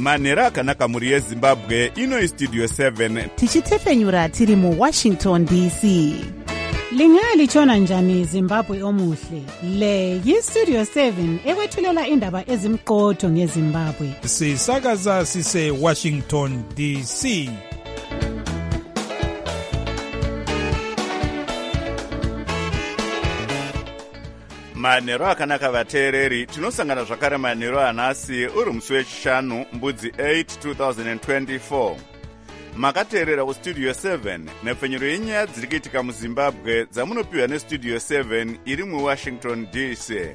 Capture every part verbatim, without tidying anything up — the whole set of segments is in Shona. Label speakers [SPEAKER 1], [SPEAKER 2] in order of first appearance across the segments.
[SPEAKER 1] manhero akanaka muri yezimbabwe. Ino istudio seven
[SPEAKER 2] tichitefenyura tiri mu Washington D C.
[SPEAKER 3] Lingalitshona njani Zimbabwe omuhle? Le yistudio seven ekwethulela indaba ezimqotho ngeZimbabwe.
[SPEAKER 4] Sisakaza sise Washington D C.
[SPEAKER 1] manhero akanaka vateereri. Tinosangana zvakare manhero anhasi uri musi wechishanu mbudzi eight two thousand twenty-four. Makateerera kustudio seven nepfenyuro yenyaya dziri kuitika muZimbabwe dzamunopiwa nestudio seven iri muWashington D C.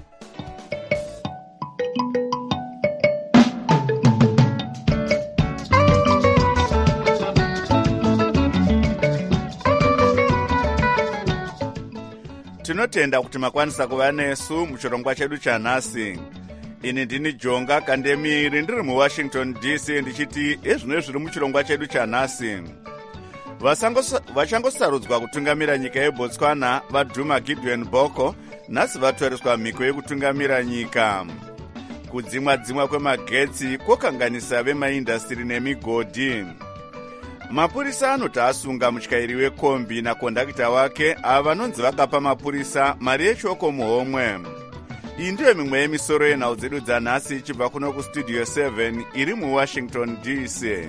[SPEAKER 1] Tinotenda kuti makwanisa kuva nesu muchirongwa chedu chanhasi. Ini ndini Jonga Kandemiri ndiri muWashington D C ndichiti ezvino zviri muchirongwa chedu chanhasi. Vachangosarudzwa kutungamira nyika yeBotswana vaDhuma Gideon Boko nhasi vatwariswa mhiko yekutungamira nyika. Kudzimwa dzimwa kwemagetsi kwokanganisa vemaindastiri nemigodhi. Mapurisa anoti asunga mutyairi wekombi nakondakita wake ava vanonzi vakapa mapurisa mari yechoko muhomwe. Iyi ndiyo mimwe yemisoro yenhau dzedu dzanhasi ichibva kuno kustudio seven iri muWashington D C.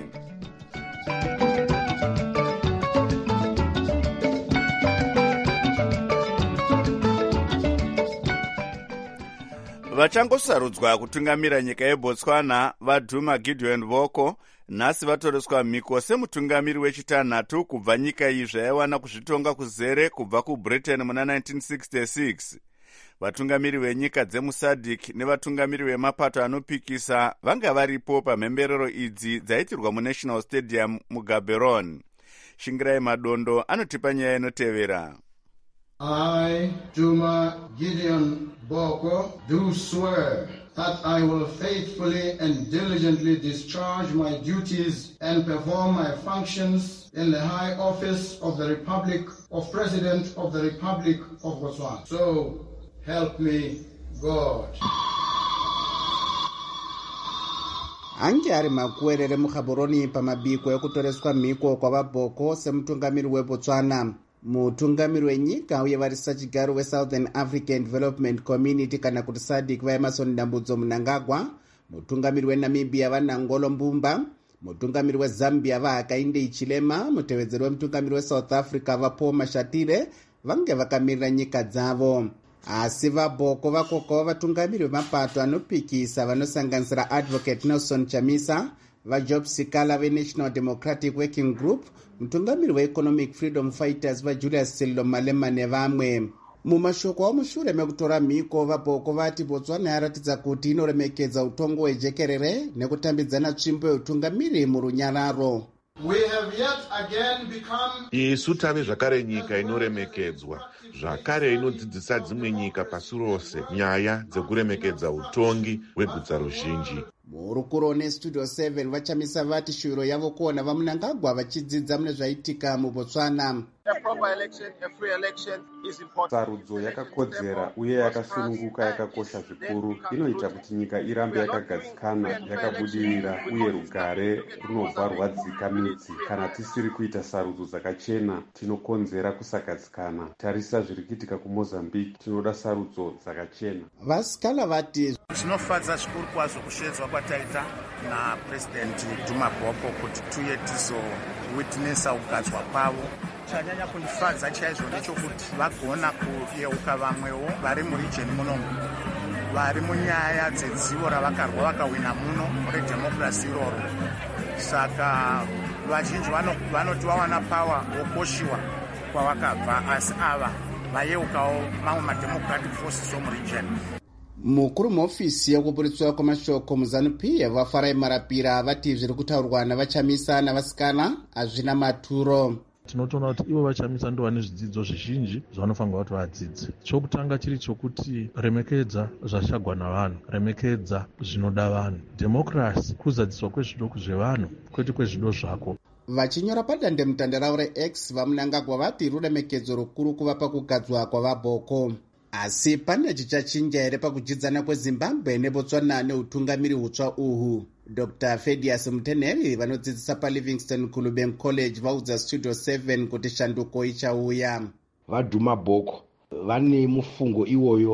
[SPEAKER 1] Vachangosarudzwa kutungamira nyika yeBotswana vaDhuma Gideon Boko nhasi vatoreswa mhiko semutungamiri wechitanhatu kubva nyika iyi zvaiwana kuzvitonga kuzere kubva kuBritain muna nineteen sixty-six. Vatungamiri venyika dzemuSADC nevatungamiri vemapato anopikisa vanga varipo pamhemberero idzi dzaitirwa muNational Stadium muGaborone. Shingirai Madondo anotipa nyaya inotevera.
[SPEAKER 5] I, Dhuma Gideon Boko, do swear that I will faithfully and diligently discharge my duties and perform my functions in the high office of the Republic of President of the Republic of Botswana. So help me God.
[SPEAKER 6] Ange ari makuerere muGaborone pamabiko ekutoreswa mhiko kwavaBoko semutungamiri weBotswana. Mutungamiri wenyika uye varisachigaro weSouthern African Development Community kana kuti SADC vaEmerson Dambudzo Mnangagwa, mutungamiri weNamibia vaNangolo Mbumba, mutungamiri weZambia vaHakainde Hichilema, mutevedzeri wemutungamiri weSouth Africa vaPaul Mashatile vange vakamirira nyika dzavo. Asi vaBoko vakoko vatungamiri vemapato anopikisa vanosanganisira Advocate Nelson Chamisa, vaJob Sikala veNational Democratic Working Group, mutungamiri weEconomic Freedom Fighters vaJulius Sello Malema nevamwe. Mumashoko amushure mekutora mhiko vaBoko vati Botswana yaratidza kuti inoremekedza utongo hwejekerere nekutambidzana tsvimbo yeutungamiri murunyararo.
[SPEAKER 5] We have yet again become
[SPEAKER 7] isu tave zvakare nyika inoremekedzwa zvakare inodzidzisa dzimwe nyika pasi rose nyaya dzekuremekedza utongi hwegudza ruzhinji.
[SPEAKER 6] Murukuro nestudio seven vachamisa vati shuro yavo kuona vaMnangagwa vachidzidza mune zvaitika muBotswana.
[SPEAKER 8] Sarudzo yakakodzera uye yakasununguka yakakosha zvikuru inoita kuti nyika irambe yakagadzikana yakabudirira uye rugare runobva rwadzika midzi. Kana tisiri kuita sarudzo dzakachena tinokonzera kusagadzikana. Tarisa zviri kuitika kuMozambique, tinoda sarudzo dzakachena.
[SPEAKER 6] Vasikala vati
[SPEAKER 9] zvinofadza zvikuru kwazvo kushedzwa kwataita naPresident Dhuma Boko kuti tuye tizowitnesa kugadzwa kwavo. Chanyanya kundifadza chaizvo nechokuti vagona kuyeuka vamwewo vari muregion munomu vari munyaya dzedzivo ravakarwa vakawina muno redhemokirasi iroro. Saka vazhinji vanoti vawana pawa wokoshiwa kwavakabva, asi ava vayeukawo mamwe mademocratic forces omuregion.
[SPEAKER 6] Mukuru muofisi yekuburitswa kwamashoko muZANU-PF vaFarai Marapira vati zviri kutaurwa navachamisa navasikana hazvina maturo.
[SPEAKER 10] Tinotoona kuti ivo vachamisa ndo vane zvidzidzo zvizhinji zvavanofanirwa kuti vadzidze. Chokutanga chiri chokuti remekedza zvashagwa navanhu, remekedza zvinoda vanhu. Democracy kuzadziswa kwezvido zvevanhu kwete kwezvido zvako.
[SPEAKER 6] Vachinyora padandemutande ravo reX vaMnangagwa vati ruremekedzo rukuru kuva pakugadzwa kwavaBoko. asi pane chichachinja here pakuchidzana kwezimbabwe nebotswana neutungamiri hutsva uhu? Dr Fedius Muteneri vanodzidzisa paLivingston Kuluben College vaudza Studio seven kuti shanduko ichauya.
[SPEAKER 11] VaDuma Boko vane mufungo iwoyo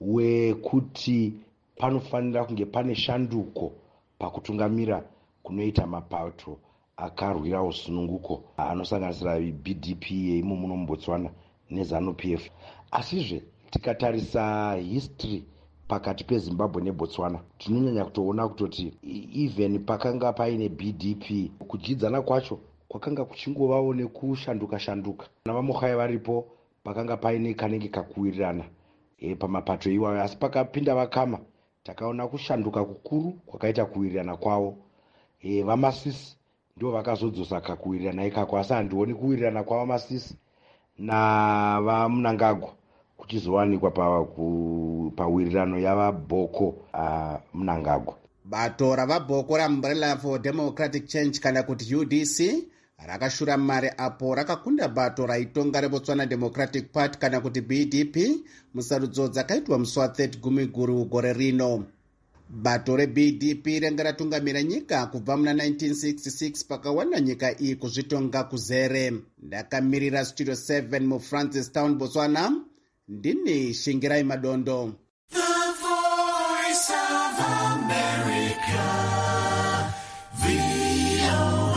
[SPEAKER 11] wekuti panofanira kunge pane shanduko pakutungamira kunoita mapato akarwira usununguko anosanganisira B D P yeimo muno muBotswana neZANU-P F. Asizve tikatarisa history pakati peZimbabwe neBotswana tinonyanya kutoona kutoti even pakanga paine B D P kujidzana kwacho kwakanga kuchingovawo nekushanduka shanduka. Navamukhaya varipo pakanga paine kanenge kakuwirirana e, pamapato iwayo, asi pakapinda vakama takaona kushanduka kukuru kwakaita kuwirirana kwavo. E, vaMasisi ndio vakazodzosa kakuwirirana ikako, asi handioni kuwirirana kwavaMasisi navaMnangagwa kuchizowanikwa pawirirano yavaBhoko uh, Mnangagwa.
[SPEAKER 6] Bato ravaBhoko raUmbrella for Democratic Change kana kuti U D C rakashura mare apo rakakunda bato raitonga reBotswana Democratic Party kana kuti B D P musarudzo dzakaitwa musi wa-thirty Gumiguru gore rino. Bato reB D P renga ratungamira nyika kubva muna nineteen sixty-six pakawana nyika iyi kuzvitonga kuzere. Ndakamirira Studio seven muFrancistown, Botswana. Ndini Shingirai Madondo.
[SPEAKER 12] The Voice of America, V O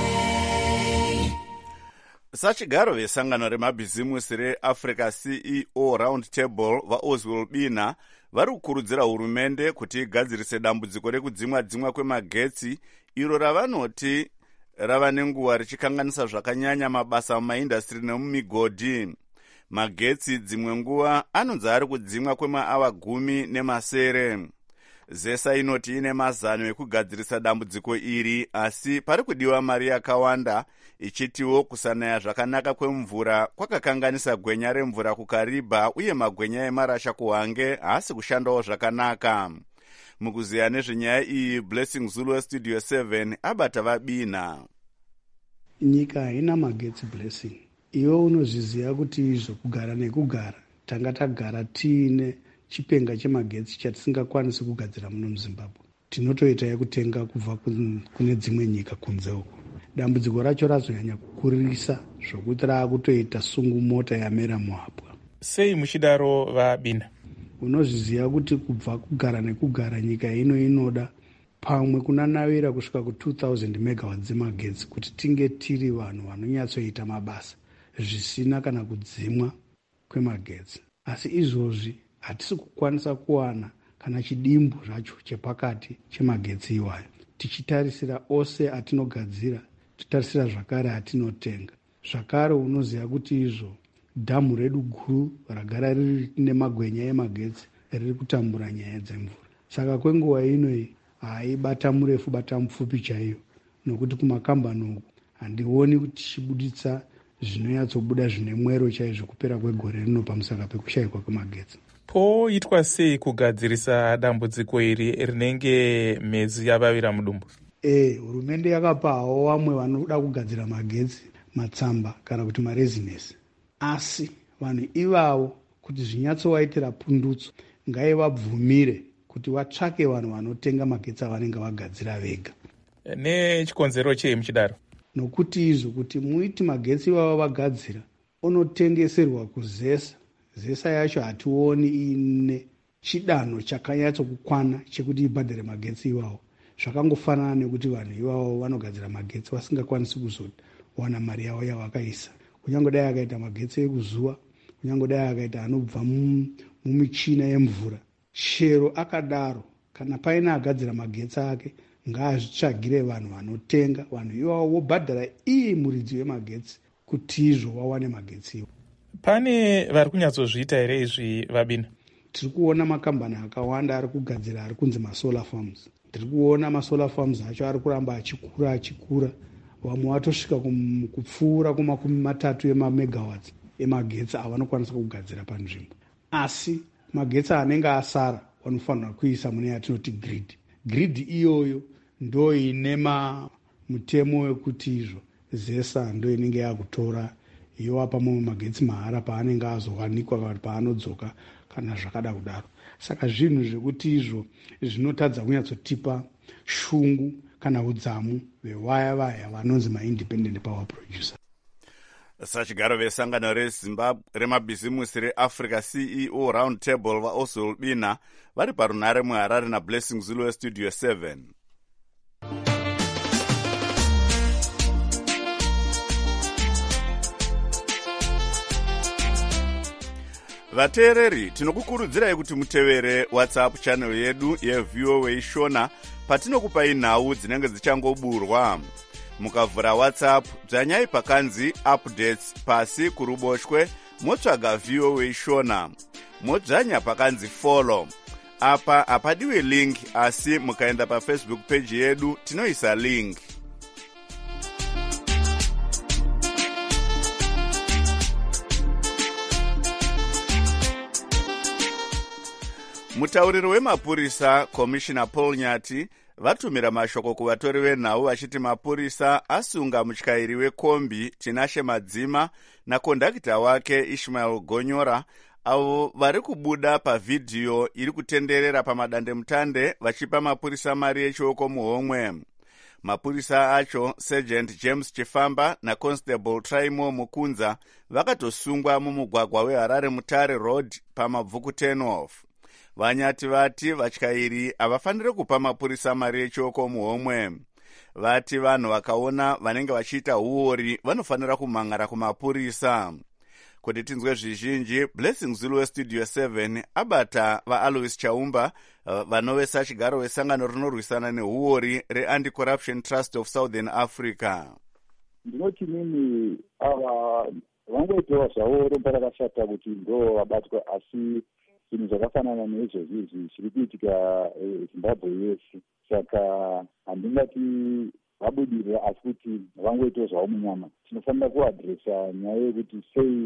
[SPEAKER 12] A.
[SPEAKER 1] Sachigaro vesangano remabhizimusi reAfrica C E O Round Table vaOswald Bina vari kukurudzira hurumende kuti igadzirise dambudziko rekudzimwa dzimwa kwemagetsi iro ravanoti rava nenguva richikanganisa zvakanyanya mabasa mumaindastri nemumigodhi. Magetsi dzimwe nguva anonzi ari kudzimwa kwemaawa gumi nemasere. Zesa inoti ine mazano ekugadzirisa dambudziko iri, asi pari kudiwa mari yakawanda, ichitiwo kusanaya zvakanaka kwemvura kwakakanganisa gwenya remvura kuKariba uye magwenya emarasha kuHwange haasi kushandawo zvakanaka. Mukuziya nezvenyaya iyi, Blessing Zulu weStudio seven abata vaBina.
[SPEAKER 13] Nyika haina magetsi, Blessing. Iwe unozviziva kuti izvo kugara nekugara tanga tagara tiine chipenga chemagetsi chatisingakwanisi kugadzira muno muZimbabwe. Tinotoita yekutenga kubva kune dzimwe nyika kunze uko. Dambudziko racho razonyanya kukurisa zvokuti raakutoita sungumota yamera muhapwa.
[SPEAKER 14] Sei muchidaro vaBina?
[SPEAKER 13] Unozviziva kuti kubva kugara nekugara nyika ino inoda pamwe kunanavira kusvika ku two thousand megawatts dzemagetsi kuti tinge tiri vanhu vanonyatsoita mabasa zvisina kana kudzimwa kwemagetsi. Asi izvozvi hatisi kukwanisa kuwana kana chidimbu zvacho chepakati chemagetsi iwayo. Tichitarisira ose atinogadzira, titarisira zvakare atinotenga. Zvakare unoziva kuti izvo dhamu redu guru ragara riri nemagwenya emagetsi riri kutambura nyaya dzemvura. Saka kwenguva inoi haibata murefu bata mupfupi chaiyo, nokuti kumakambani uku handioni kuti tichibuditsa zvinonyatsobuda zvine mwero chaizvo kupera kwegore rino pamusaka pekushayikwa kwemagetsi.
[SPEAKER 14] Poitwa sei kugadzirisa dambudziko iri rinenge mhezi yavavira mudumbu?
[SPEAKER 13] E, hurumende yakapawo vamwe vanoda kugadzira magetsi matsamba kana kuti marezinesi. Asi vanhu ivavo kuti zvinyatsowaitira pundutso ngaivabvumire kuti vatsvake vanhu vanotenga magetsi avanenge vagadzira vega.
[SPEAKER 14] Nechikonzero chei muchidaro?
[SPEAKER 13] Nokuti izvo kuti muiti magetsi ivavo vagadzira onotengeserwa kuzesa. Zesa yacho hationi ine chidanho chakanyatsokukwana chekuti ibhadhare magetsi ivavo. Zvakangofanana nekuti vanhu ivavo vanogadzira magetsi vasingakwanisi kuzowana mari yavo yavakaisa. Kunyange dai akaita magetsi ekuzuva, kunyange dai akaita anobva mumichina yemvura. Chero akadaro, kana paine agadzira magetsi ake, ngaazvitsvagire vanhu vanotenga, vanhu ivavo vobhadhara iyi muridzi wemagetsi kuti izvo wawane magetsi iwo.
[SPEAKER 14] Pane vari kunyatsozviita here izvi vaBina?
[SPEAKER 13] Tiri kuona makambani akawanda ari kugadzira ari kunzi masolar farms. Tiri kuona masolar farms acho ari kuramba achikura achikura. Vamwe watosvika kupfuura kumakumi matatu emamegawatts emagetsi avanokwanisa kugadzira panzvimbo. Asi magetsi anenge asara vanofanira kuisa mune yatinoti grid. Grid iyoyo ndo ine mutemo wekuti izvo zesa ndo inenge yakutora yowapa mumwe magetsi mahara paanenge azowanikwa kuti paanodzoka kana zvakada kudaro. Saka zvinhu zvekuti izvo zvinotadza kunyatsotipa shungu kana udzamu vewaya vaya vanonzi maindependent power producer.
[SPEAKER 1] Sachigaro vesangano reZimbabwe remabhizimusi reAfrica C E O round table vaOswald Bina vari parunare muHarare naBlessing Zulu weStudio seven. Vateereri, tinokukurudzirai kuti mutevere WhatsApp channel yedu yeV O A Shona patinokupai nhau dzinenge dzichangoburwa. Mukavhura WhatsApp dzanyai pakanzi updates pasi kuruboshwe motsvaga V O A Shona. Modzanya pakanzi follow. Apa apadiwe link asi mukaenda pa Facebook page yedu tinoisa link. Mutauriri wemapurisa Commissioner Paul Nyati vatumira mashoko kuvatori venhau vachiti mapurisa asunga mutyairi wekombi Tinashe Madzima nakondakita wake Ishmael Gonyora avo vari kubuda pavhidhiyo iri kutenderera pamadandemutande vachipa mapurisa mari yechioko muhomwe. Mapurisa acho Sergeant James Chifamba naConstable Traimo Mukunza vakatosungwa mumugwagwa weHarare Mutare Road pamabvuku ten off. Vanyati vati vatyairi havafaniri kupa mapurisa mari yechioko muhomwe. Vati vanhu vakaona vanenge vachiita huori vanofanira kumhangara kumapurisa. Kuti tinzwe zvizhinji, Blessing Zulu weStudio seven abata vaAlois Chaumba vanovesa chigaro vesangano rinorwisana nehuori reAnti-Corruption Trust of Southern Africa.
[SPEAKER 15] Ndinoti nini ava vangoitawo zvavo romba rakashata kuti ndo vabatwa, asi zvinhu zvakafanana neizvozvi zviri kuitika Zimbabwe yese. Saka handingati vabudirira, asi kuti vangoitawo zvavo munyama. Tinofanira kuadhiresa nyaya yekuti sei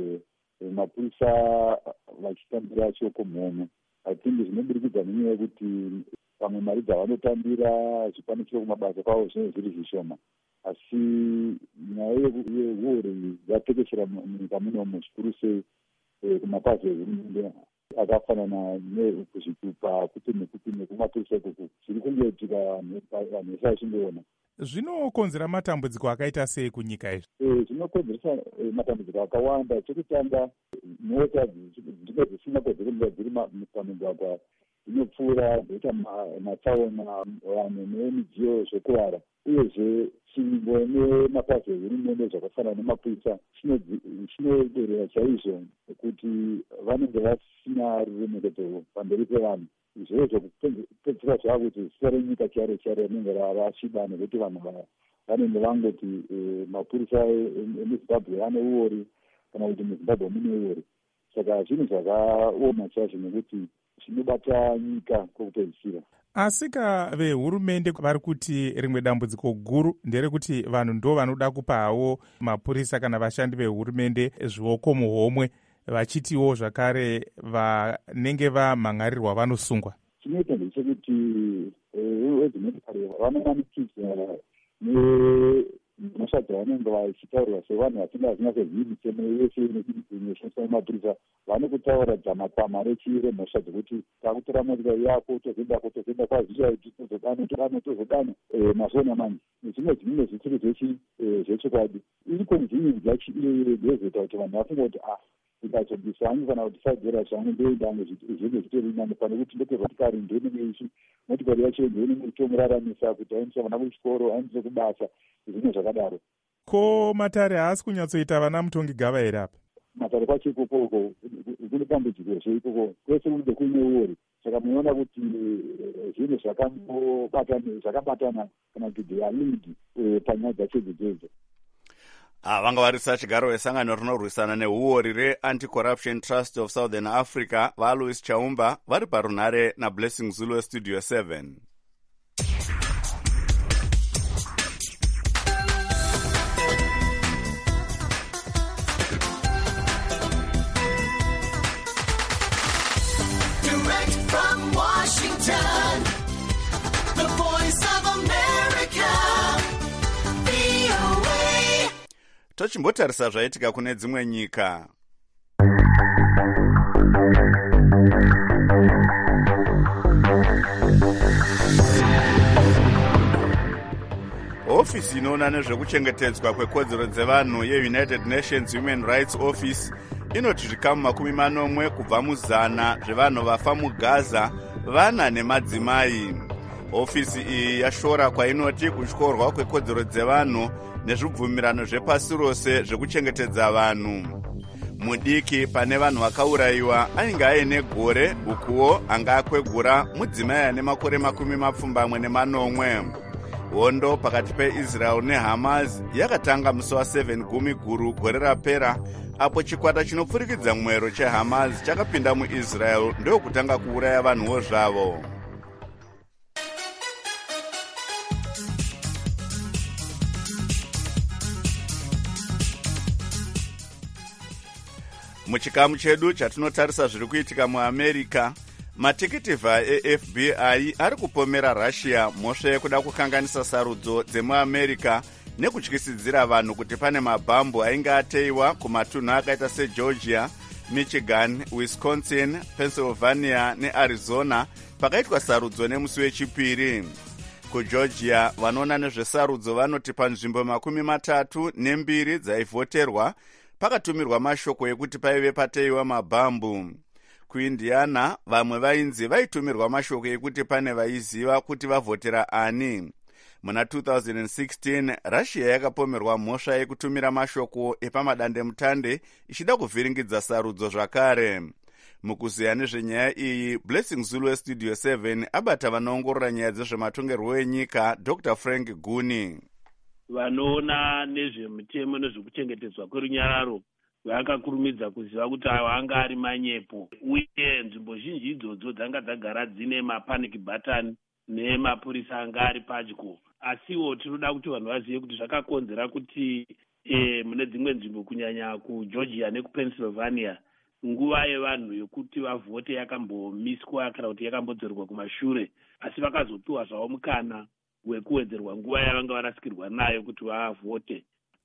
[SPEAKER 15] mapurisa vachitambira chioko muhomwe. I think zvinobudikidza nenyaya yekuti pamwe mari dzavanotambira zvikwanisiro kumabasa kwavo zvinenge zviri zvishoma. Asi nyaya yehuori yatekeshera munyika munomu zvikuru sei kumapazi ehurumende akafanana nekuzvitupa kuti nekuti nekumapurisa ikuku zviri kungoitika vanhu vese vachingoona.
[SPEAKER 14] Zvinokonzera matambudziko akaita sei kunyika izvi?
[SPEAKER 15] E, zvinokonzeresa e, matambudziko akawanda. Chekutanga, mota dzinenge dzisina kwadzinoenda dziri pamigwagwa dzinopfuura dzoita matsaona, vanhu nemidziyo zvekurara. Uyezve chingo nemapazi ehurumende zvakafanana nemapurisa chinoderera chaizvo kuti vanenge vasina ruremekedzo pamberi pevanhu. Izvo zvokupedzisira zvava kuti zita renyika chare chare rinenge rashida nekuti vanhu vanenge vangoti mapurisa emuzimbabwe ane uori kana kuti muzimbabwe mune uori. Saka zvinhu zvakaoma chaizvo nekuti zvinobata nyika kwokupedzisira.
[SPEAKER 14] Asika vehurumende vari kuti rimwe dambudziko guru nderekuti vanhu ndo vanoda kupa havo mapurisa kana vashandi vehurumende zvioko muhomwe, vachitiwo zvakare vanenge vamhangarirwa vanosungwa.
[SPEAKER 15] Chinoita ndechekuti vezimotokari vanomanikidza nemhosva dzavanenge vachitaurirwa sevanhu vasinga vasingazivi mitemo yese inoshandiswa nemapurisa. Vanokutaura dzamakwama rechiremhosva dzekuti takutora motikari yako tozoenda tozoenda kwazviraiti tozodano todano tozodano mazuva namani. Zvimwe zvimwe zvisiri zvechokwadi. Iri konvhiniensi yacho ndeyozoita kuti vanhu vafunga kuti ah ndikazobvisa hangu kana kuti saigera zvangu ndoenda zvinenge zvitori nani pane kuti ndoke motikari ndonenge ichi motikari yacho ndonenge itomuraramisa kuti aendesa vana kuchikoro aendese kubasa zvimwe zvakadaro.
[SPEAKER 14] Ko Matare haasi kunyatsoita vana mutongi gava here apa?
[SPEAKER 15] Matare kwacho ikoko kune dambudziko zveikoko kwese kunenge kuine uori. Saka munoona kuti zvinhu zvakabatana kana kuti they are linked panyaya dzacho idzodzo.
[SPEAKER 1] Vanga varisa chigaro vesangano rinorwisana nehuori reAnti-Corruption Trust of Southern Africa vaAlois Chaumba vari parunare naBlessing Zulu weStudio seven. tochimbotarisa zvaitika kune dzimwe nyika. Ofisi inoona nezvekuchengetedzwa kwekodzero dzevanhu yeUnited Nations Human Rights Office inoti zvikamu makumi manomwe kubva muzana zvevanhu vafa muGaza vana nemadzimai. Ofisi iyi yashora kwainoti kutyorwa kwekodzero dzevanhu nezvibvumirano zvepasi rose zvekuchengetedza vanhu. Mudiki pane vanhu vakaurayiwa ainge aine gore ukuwo anga akwegura mudzimai ane makore makumi mapfumbamwe nemanomwe. Hondo pakati peIsrael neHamas yakatanga musi wa7 gumi guru gore rapera, apo chikwata chinopfurikidza mwero cheHamas chakapinda muIsrael ndokutanga kuuraya vanhuwo zvavo. Muchikamu chedu chatinotarisa zviri kuitika muAmerica, matikitiva eF B I ari kupomera Russia mhosva yekuda kukanganisa sarudzo dzemuAmerica nekutyisidzira vanhu kuti pane mabhambu ainge ateiwa kumatunhu akaita seGeorgia, Michigan, Wisconsin, Pennsylvania neArizona pakaitwa sarudzo nemusi wechipiri. KuGeorgia vanoona nezvesarudzo vanoti panzvimbo makumi matatu nembiri dzaivhoterwa pakatumirwa mashoko ekuti paive pateiwa mabhambu. KuIndiana vamwe vainzi vaitumirwa mashoko ekuti pane vaiziva kuti vavhotera ani. Muna two thousand sixteen Russia yakapomerwa mhosva yekutumira mashoko epamadandemutande ichida kuvhiringidza sarudzo zvakare. Mukuziya nezvenyaya iyi, Blessing Zulu weStudio seven abata vanoongorora nyaya dzezvematongerwo enyika Doctor Frank Guni.
[SPEAKER 16] Vanoona nezvemitemo nezvekuchengetedzwa kwerunyararo vakakurumidza kuziva kuti ayo anga ari manyepo, uye nzvimbo zhinji idzodzo dzanga dzagara dzine mapanic button nemapurisa anga ari padyo. Asiwo tinoda kuti vanhu vazive kuti zvakakonzera kuti e, mune dzimwe nzvimbo kunyanya kuGeorgia nekuPennsylvania nguva yevanhu yokuti vavhote yakambomiswa kana kuti yakambodzorwa kumashure, asi vakazopiwa zvavo mukana wekuwedzerwa nguva yavanga varasikirwa nayo kuti vavhote.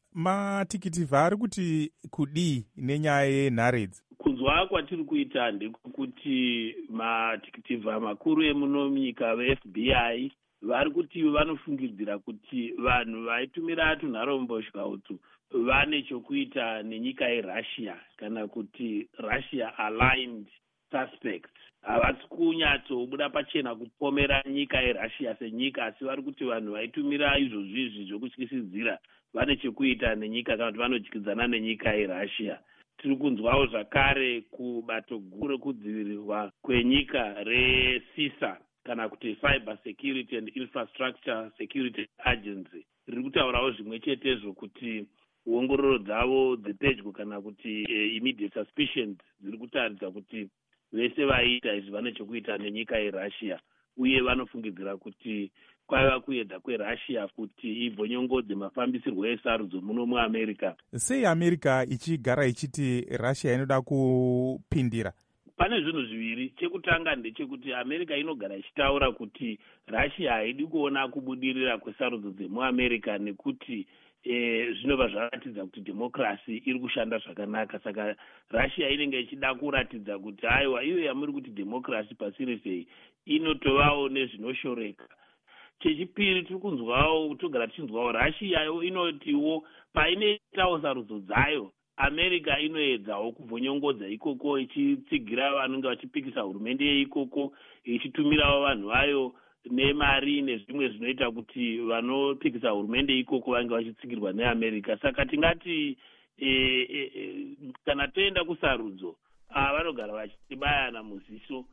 [SPEAKER 14] Matikitivha ari kuti kudii nenyaya yenharedzi?
[SPEAKER 16] Kunzwa kwatiri kuita ndekuti matikitivha makuru emunyika veF B I vari kuti vanofungidzira kuti vanhu vaitumira tunharomboshwa utu vane chokuita nenyika yeRussia kana kuti Russia aligned suspects. Havasi kunyatsobuda pachena kupomera nyika yeRussia senyika, asi vari kuti vanhu vaitumira izvozvizvi zvokutyisidzira vane chekuita nenyika kana kuti vanodyidzana nenyika yeRussia. Tiri kunzwawo zvakare kubato guru rekudzivirirwa kwenyika reCISA kana kuti Cyber Security and Infrastructure Security Agency riri kutaurawo zvimwe chetezvo kuti ongororo dzavo dzepedyo kana kuti uh, immediate suspicions dziri kutaridza kuti vese vaita izvi vane chokuita nenyika yeRussia, uye vanofungidzira kuti kwaiva kuedza kweRussia kuti ibvonyongodze mafambisirwo esarudzo muno muAmerica.
[SPEAKER 14] Sei America ichigara ichiti Russia inoda kupindira?
[SPEAKER 16] Pane zvinhu zviviri. Chekutanga ndechekuti America inogara ichitaura kuti Russia haidi kuona kubudirira kwesarudzo dzemuAmerica nekuti e, zvinobva zvaratidza kuti demokrasi iri kushanda zvakanaka. Saka Russia inenge ichida kuratidza kuti aiwa iyo yamuri kuti demokrasi pasi resei inotovawo nezvinoshoreka. Chechipiri tiri kunzwawo togara tichinzwawo Russia inotiwo painoitawo sarudzo dzayo America inoedzawo kubvonyongodza ikoko ichitsigira vanenge vachipikisa hurumende yeikoko, ichitumirawo vanhu vayo nemari nezvimwe zvinoita kuti vanopikisa hurumende ikoko vange vachitsigirwa neAmerica. Saka tingati e, e, e, kana toenda kusarudzo vanogara vachibayana muziso.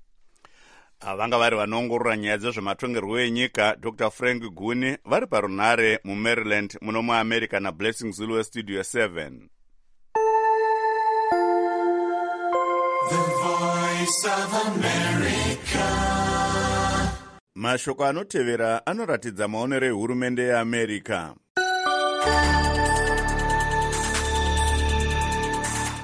[SPEAKER 1] Vanga vari vanoongorora nyaya dzezvematongerwo enyika Doctor Frank Guni vari parunhare muMaryland muno muAmerica naBlessing Zulu weStudio seven.
[SPEAKER 12] The Voice of America.
[SPEAKER 1] Mashoko anotevera anoratidza maonero ehurumende yeAmerica.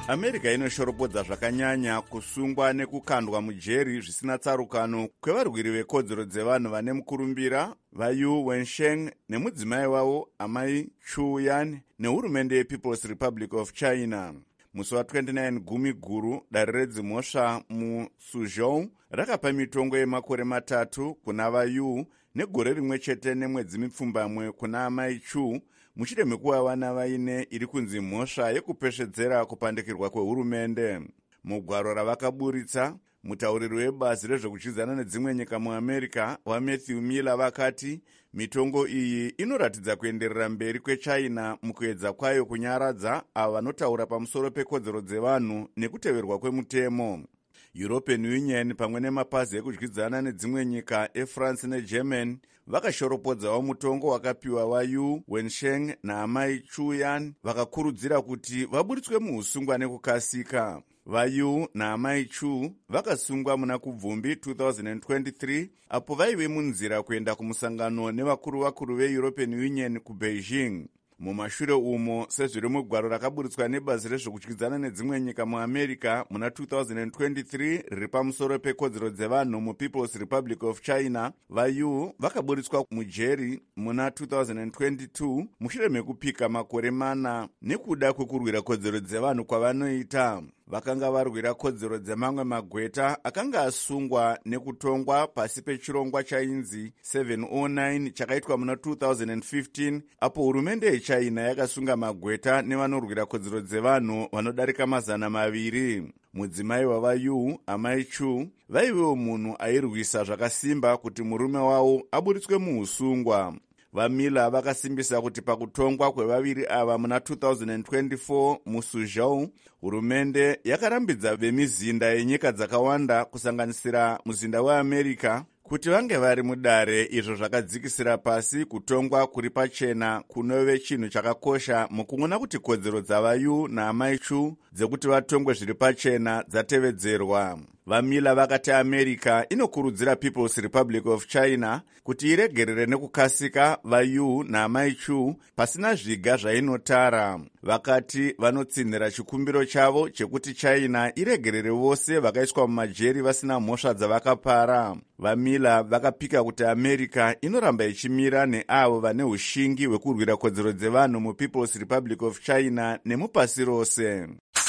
[SPEAKER 1] america inoshoropodza zvakanyanya kusungwa nekukandwa mujeri zvisina tsarukano kwevarwiri vekodzero dzevanhu vane mukurumbira vayu wensheng nemudzimai wavo amai Chu Yan nehurumende yePeople's Republic of China. Musi wa29 gumi guru dare redzimhosva muSuzhou rakapa mitongo yemakore matatu kuna vayu negore rimwe chete nemwedzi mipfumbamwe kuna amai Chu mushure mekuva vana vaine iri kunzi mhosva yekupesvedzera kupandikirwa kwehurumende. Mugwaro ravakaburitsa, mutauriri webazi rezvekuchidzana nedzimwe nyika muamerica waMatthew Miller vakati mitongo iyi inoratidza kuenderera mberi kweChina mukuedza kwayo kunyaradza avo vanotaura pamusoro pekodzero dzevanhu nekuteverwa kwemutemo. European Union pamwe nemapazi ekudyidzana nedzimwe nyika eFrance neGerman vakashoropodzawo mutongo wakapiwa vayu Wensheng naamai Chu Yan vakakurudzira kuti vaburitswe muusungwa nekukasika. Vayu naamai Chu vakasungwa muna kubvumbi two thousand twenty-three apo vaive munzira kuenda kumusangano nevakuru vakuru veEuropean Union kuBeijing. Mumashure umo, sezviri mugwaro rakaburitswa nebazi rezvekudyidzana nedzimwe nyika muamerica muna two thousand twenty-three riri pamusoro pekodzero dzevanhu muPeople's Republic of China, vayu vakaburitswa mujeri muna two thousand twenty-two mushure mekupika makore mana nekuda kwekurwira kodzero dzevanhu kwavanoita. Vakanga varwira kodzero dzemamwe magweta akanga asungwa nekutongwa pasi pechirongwa chainzi seven oh nine chakaitwa muna two thousand fifteen apo hurumende yeChina yakasunga magweta nevanorwira kodzero dzevanhu vanodarika mazana maviri. Mudzimai wavayu amai Chu vaivewo munhu airwisa zvakasimba kuti murume wavo aburitswe muusungwa. VaMiller vakasimbisa kuti pakutongwa kwevaviri ava muna two thousand twenty-four muSuzhou, hurumende yakarambidza vemizinda yenyika dzakawanda kusanganisira muzinda weAmerica kuti vange vari mudare, izvo zvakadzikisira pasi kutongwa kuri pachena kunove chinhu chakakosha mukuona kuti kodzero dzavayu naamai Chu dzekuti vatongwe zviri pachena dzatevedzerwa. VaMiller vakati America inokurudzira People's Republic of China kuti iregerere nekukasika vayu naamai Chu pasina zviga zvainotara. Vakati vanotsinhira chikumbiro chavo chekuti China iregerere vose vakaiswa mumajeri vasina mhosva dzavakapara. VaMiller vakapika kuti America inoramba ichimira neavo vane ushingi hwekurwira kodzero dzevanhu muPeople's Republic of China nemupasi rose.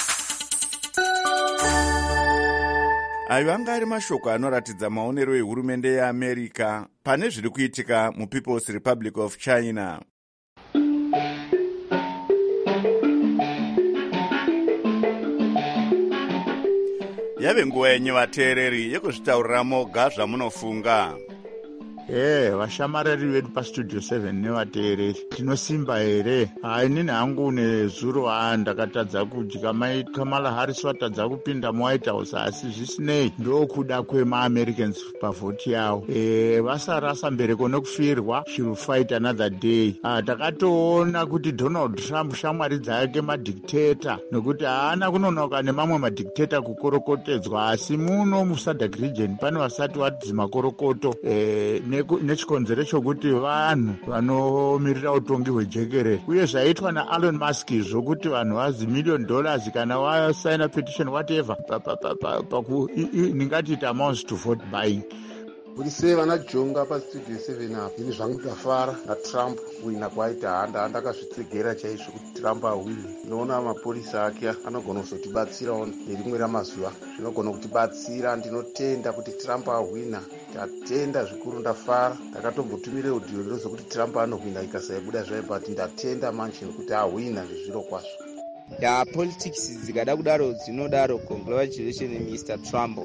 [SPEAKER 1] Ayo anga ari mashoko anoratidza maonero ehurumende yeAmerica pane zviri kuitika muPeople's Republic of China. Yave nguva yenyu vateereri yekuzvitaurira moga zvamunofunga.
[SPEAKER 17] Eh, vashamarari vedu pastudio seven nevateereri tinosimba here. Inini hangu nezuro ndakatadza kudya mai Kamala Harris watadza kupinda muWhite House, asi zvisinei ndokuda kwema-Americans pavhoti yavo. Eh, vasarasa mbereko nekufirwa, she will fight another day. Ah, takatoona kuti Donald Trump shamwari dzake madictator nekuti haana kunonoka nemamwe madictator kukorokotedzwa, asi muno muSadak region pane vasati wadzi makorokoto eh, nechikonzero chokuti vanhu vanomirira utongi hwejekerere, uye zvaitwa naElon Musk zvokuti vanhu vazi million dollars kana wasaina petition whatever ningati it amounts to vote buying.
[SPEAKER 18] Kuti sei vanajonga pastudio seven apa ini zvangu ndafara naTrump kuwina kwaita handa handa akazvitsegera chaizvo kuti Trump awine. Ndinoona mapurisa ake anogona kuzotibatsirawo nerimwe ramazuva, zvinogona kutibatsira. Ndinotenda kuti Trump awina, ndatenda zvikuru, ndafara. Ndakatombotumira udhiro ndozokuti Trump anohwina ikasaibuda zvayo, but ndatenda manje kuti awina nezviro kwazvo.
[SPEAKER 19] Ya politics dzikada kudaro dzinodaro, congratulations Mister Trump.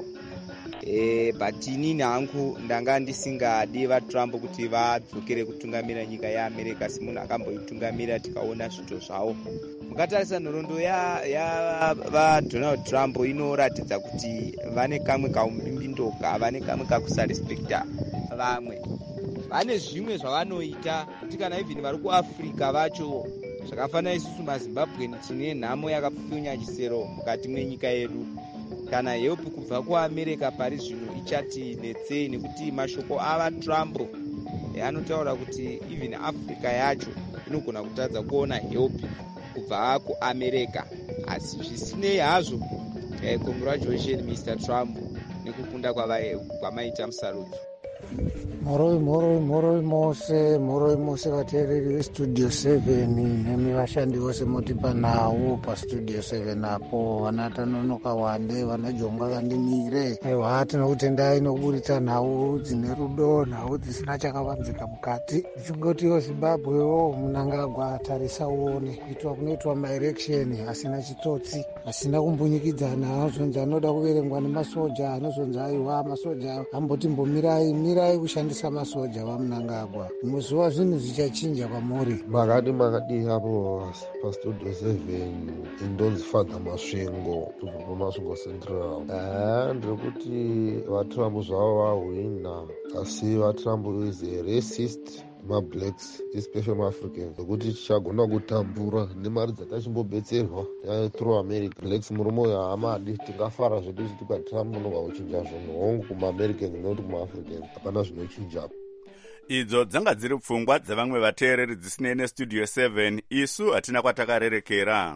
[SPEAKER 19] Eh, but inini hangu ndanga ndisingadi vaTrump kuti vadzokere kutungamira nyika yeAmerica semunhu akamboitungamira tikaona zvito zvavo. Mukatarisa nhoroondo ya ya vaDonald Trump inoratidza kuti vane kamwe kaumbimbindoka, vane kamwe kakusarespekta vamwe. Vane zvimwe zvavanoita kuti kana even vari kuAfrica vacho zvakafanana isusu maZimbabweni tine nhamo yakapfunya chisero mukati mwenyika yedu. Kana help kubva kuAmerica pari zvino ichati netsei, nekuti mashoko ava Trump anotaura kuti even Africa yacho inogona kutadza kuona help kubva kuAmerica. asi zvisinei hazvo eh, congratulation Mr Trump nekukunda kwamaita musarudzo.
[SPEAKER 20] Moroi moroi moroi mose moroi mose vateereri vestudio seven nemi vashandi vose motipa nawo pastudio seven apo vana tanonoka wande vana jonga kandimire aiwa tinokutendai nokuburita nhau dzine rudo nhau dzisina chakavanzika mukati ndichongotiwo zimbabwewo Mnangagwa tarisa uone kuitwa kunoitwa maelection asina chitsotsi asina kumbunyikidzana anozonzi anoda kuverengwa nemasoja anozonzi aiwa masoja amboti mbomirai mirai kushandisa masoja vaMnangagwa muzuva zvinhu zvichachinja kwamuri.
[SPEAKER 21] Makati makati hapo pastudio seven indonzi Father Masvingo kubva Masvingo Central. Ah, ndiri vaTrump zvavo vahwina asi vaTrump is a racist mablacks especially maAfricans zvokuti tichagona kutambura nemari dzatachimbobetserwa through America. Blacks murume uyo haamadi tingafara zvedu chiti paTrump unobva kuchinja zvinhu hongu kumaAmericans nekuti kumaAfricans hapana zvinochinjapo.
[SPEAKER 1] Idzo dzanga dziri pfungwa dzavamwe vateereri dzisinei nestudio seven. Isu hatina kwatakarerekera.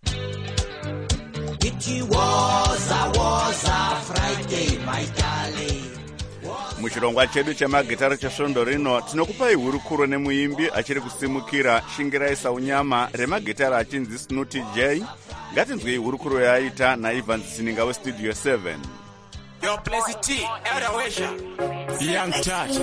[SPEAKER 1] It was a, was a Friday, my darling. Muchirongwa chedu chemagitari chesvondo rino tinokupai hurukuro nemuimbi achiri kusimukira Shingirai Saunyama remagitari achinzi Snooty J. Ngatinzwei hurukuro yaita naIvan Sininga westudio seven.
[SPEAKER 22] Your Blessed Elder Young Touch.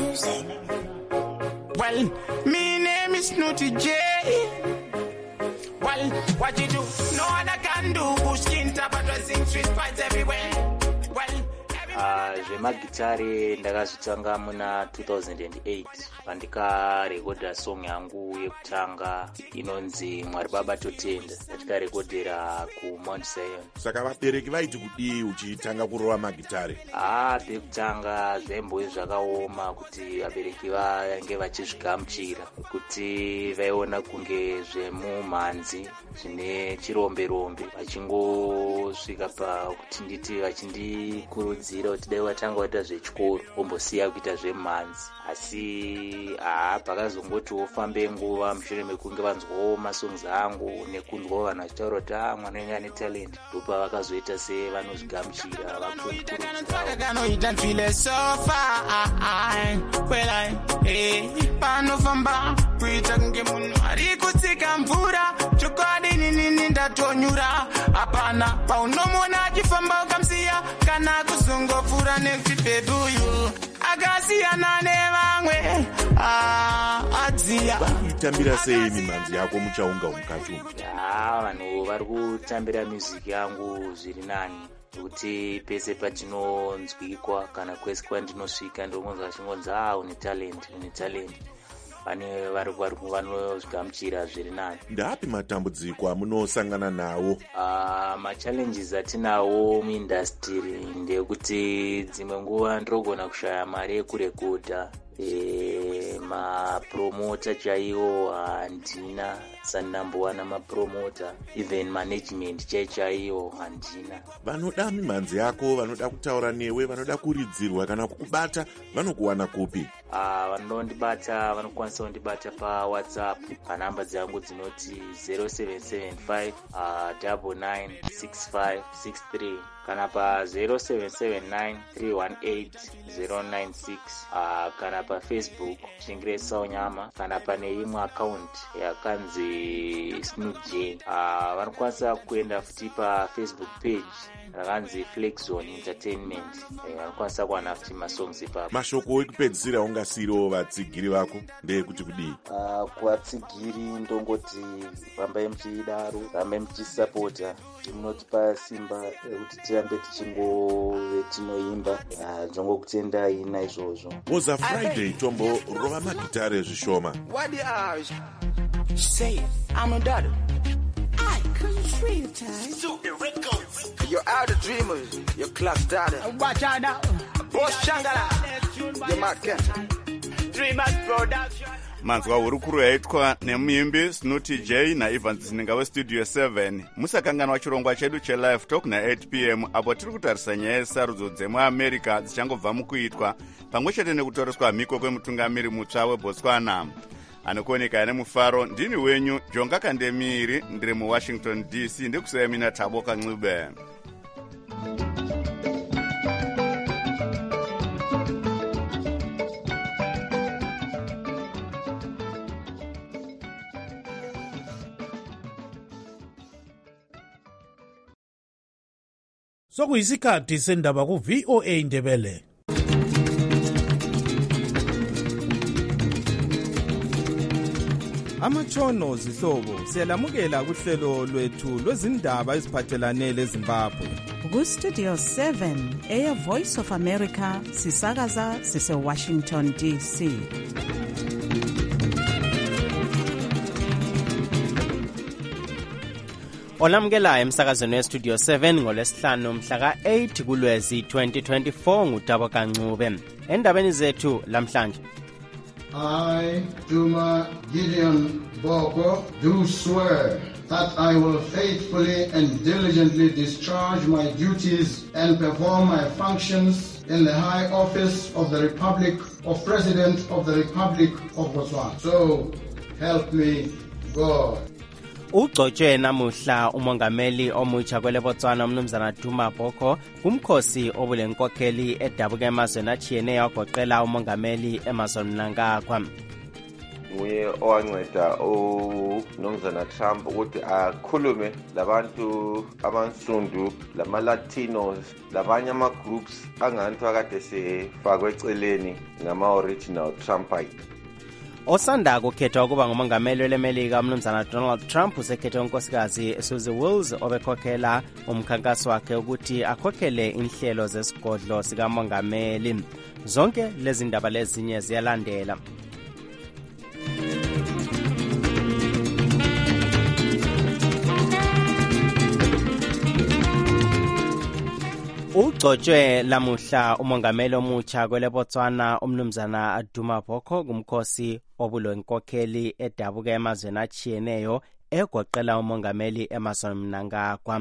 [SPEAKER 22] Well, me name is Snooty J. Well, what you do, no other can do. Skin tap and sing street fights everywhere. Well,
[SPEAKER 23] zvemagitare ndakazvitanga muna two thousand eight pandikarekodha song yangu yekutanga inonzi Mwari Baba Totenda yatikarekodhera kuMount Zion.
[SPEAKER 7] Saka vabereki vaiti kudii uchitanga kurova magitare?
[SPEAKER 23] Ah, pekutanga zvaimbowe zvakaoma kuti vabereki vange vachizvigamuchira kuti vaiona kunge zvemumhanzi zvine chirombe rombe vachingosvika pakuti nditi vachindikurudzira kuti dai watanga waita zvechikoro ombosiya kuita zvemhanzi. Asi aa pakazongoti wofambe nguva mushure mekunge vanzwawo masongs angu nekunzwawo vanhu vachitaura kuti ah mwana wenyu ane talent ndopa vakazoita sevanozvigamuchira
[SPEAKER 22] panofamba kuita kunge munhu ari kutsika mvura chokwadi nini ndatonyura hapana paunomona achifamba ukamsiya kana kuzongopfuura nekuti bebi uyu akasiyana nevamwe adziya.
[SPEAKER 7] Varikuitambira sei mimhanzi yako muchaunga umukati umu?
[SPEAKER 23] Ya, vanhu vari kutambira music yangu zviri nani kuti pese patinonzwikwa kana kwese kwandinosvika ndokunzwa vachingonzi ah une talent une talent vane vari vanozvigamuchira zviri nani.
[SPEAKER 7] Ndapi matambudziko amunosangana nawo?
[SPEAKER 23] Uh, machallenges atinawo muindastry ndekuti dzimwe nguva ndinogona kushaya mari yekurekodha. E, mapromota chaiwo handina sandambowana mapromota even management chai chaiwo handina.
[SPEAKER 7] Vanoda mimhanzi yako, vanoda kutaura newe, vanoda kuridzirwa kana kukubata vanokuwana kupi?
[SPEAKER 23] Uh, vanondibata vanokwanisa kundibata paWhatsApp panhamba dzangu dzinoti zero seven seven five nine nine six five six three kana pa zero seven seven nine three one eight zero nine six uh, kana pa Facebook Shingirai Saunyama kana pane imwe account yakanzi Snooty. Uh, vanokwanisa kuenda futi pa Facebook page rakanzi Flexzone Entertainment. Eh, vanokwanisa kuwana futi masongs ipapo.
[SPEAKER 7] Mashoko ekupedzisira ungasiro vatsigiri vako ndeyekuti kudii?
[SPEAKER 23] Uh, kuvatsigiri ndongoti rambai muchidaro, rambai muchisapota, munotipa simba kuti tirambe tichingove tinoimba. Ndongokutendai uh, naizvozvo.
[SPEAKER 7] Was a Friday tombo rova magitare zvishoma.
[SPEAKER 22] What the hours? Say, I'm a daughter. I couldn't dream time. Super records. You're out of dreamers. You're class daughter. Watch out now. Boss Changala. You're my cat. Dreamers production.
[SPEAKER 1] Manzwa hurukuro yaitwa nemuimbi Snooty J naIvan Sininga westudio seven. Musakanganwa chirongwa chedu chelive talk na eight p m apo tiri kutarisa nyaya yesarudzo dzemuAmerica dzichangobva mukuitwa pamwe chete nekutauriswa mhiko kwemutungamiri mutsva weBotswana. anokuoneka nemufaro ndini wenyu Jonga Kandemiri ndiri muWashington D C ndikusaya mina Thabo Kancube.
[SPEAKER 2] Sokuyisikhathi sendaba ku V O A Ndebele.
[SPEAKER 3] Amatshono zihlobo siyalamukela kuhlelo lwethu lwezindaba eziphathelane leZimbabwe.
[SPEAKER 4] Ku Studio seven eya Voice of America sisakaza sise Washington D C.
[SPEAKER 24] Olamukela emsakazweni weStudio seven ngolesihlanu mhla ka eight kuLwezi twenty twenty-four nguThabo Kancube. Endabeni zethu lamhlanje.
[SPEAKER 5] I, Duma Gideon Boko, do swear that I will faithfully and diligently discharge my duties and perform my functions in the high office of the Republic of President of the Republic of Botswana. So help me God.
[SPEAKER 24] Ugcotshwe namuhla umongameli omutsha kwele Botswana umnumzana Duma Boko kumkhosi obulenkokheli edabuka emazweni achiyeneyo agoqela umongameli Emmerson Mnangagwa.
[SPEAKER 25] Nguye owanceda uMnumzana Trump ukuthi akhulume labantu abansundu lama-Latinos labanye ama-groups angantu akade sefakwe eceleni ngama-original Trumpite.
[SPEAKER 24] Osanda kukhethwa ukuba ngumongameli welemelika umnumzana Donald Trump usekhethe unkosikazi Susie Wills obekhokhela umkhankaso wakhe ukuthi akhokhele inhlelo zesigodlo sikamongameli. Zonke lezi ndaba lezinye ziyalandela. Ugcotshwe lamuhla umongameli omutsha kwele Botswana umnumzana Duma Boko kumkhosi obulenkokheli edabuka emazweni achiyeneyo egoqela umongameli Emmerson Mnangagwa.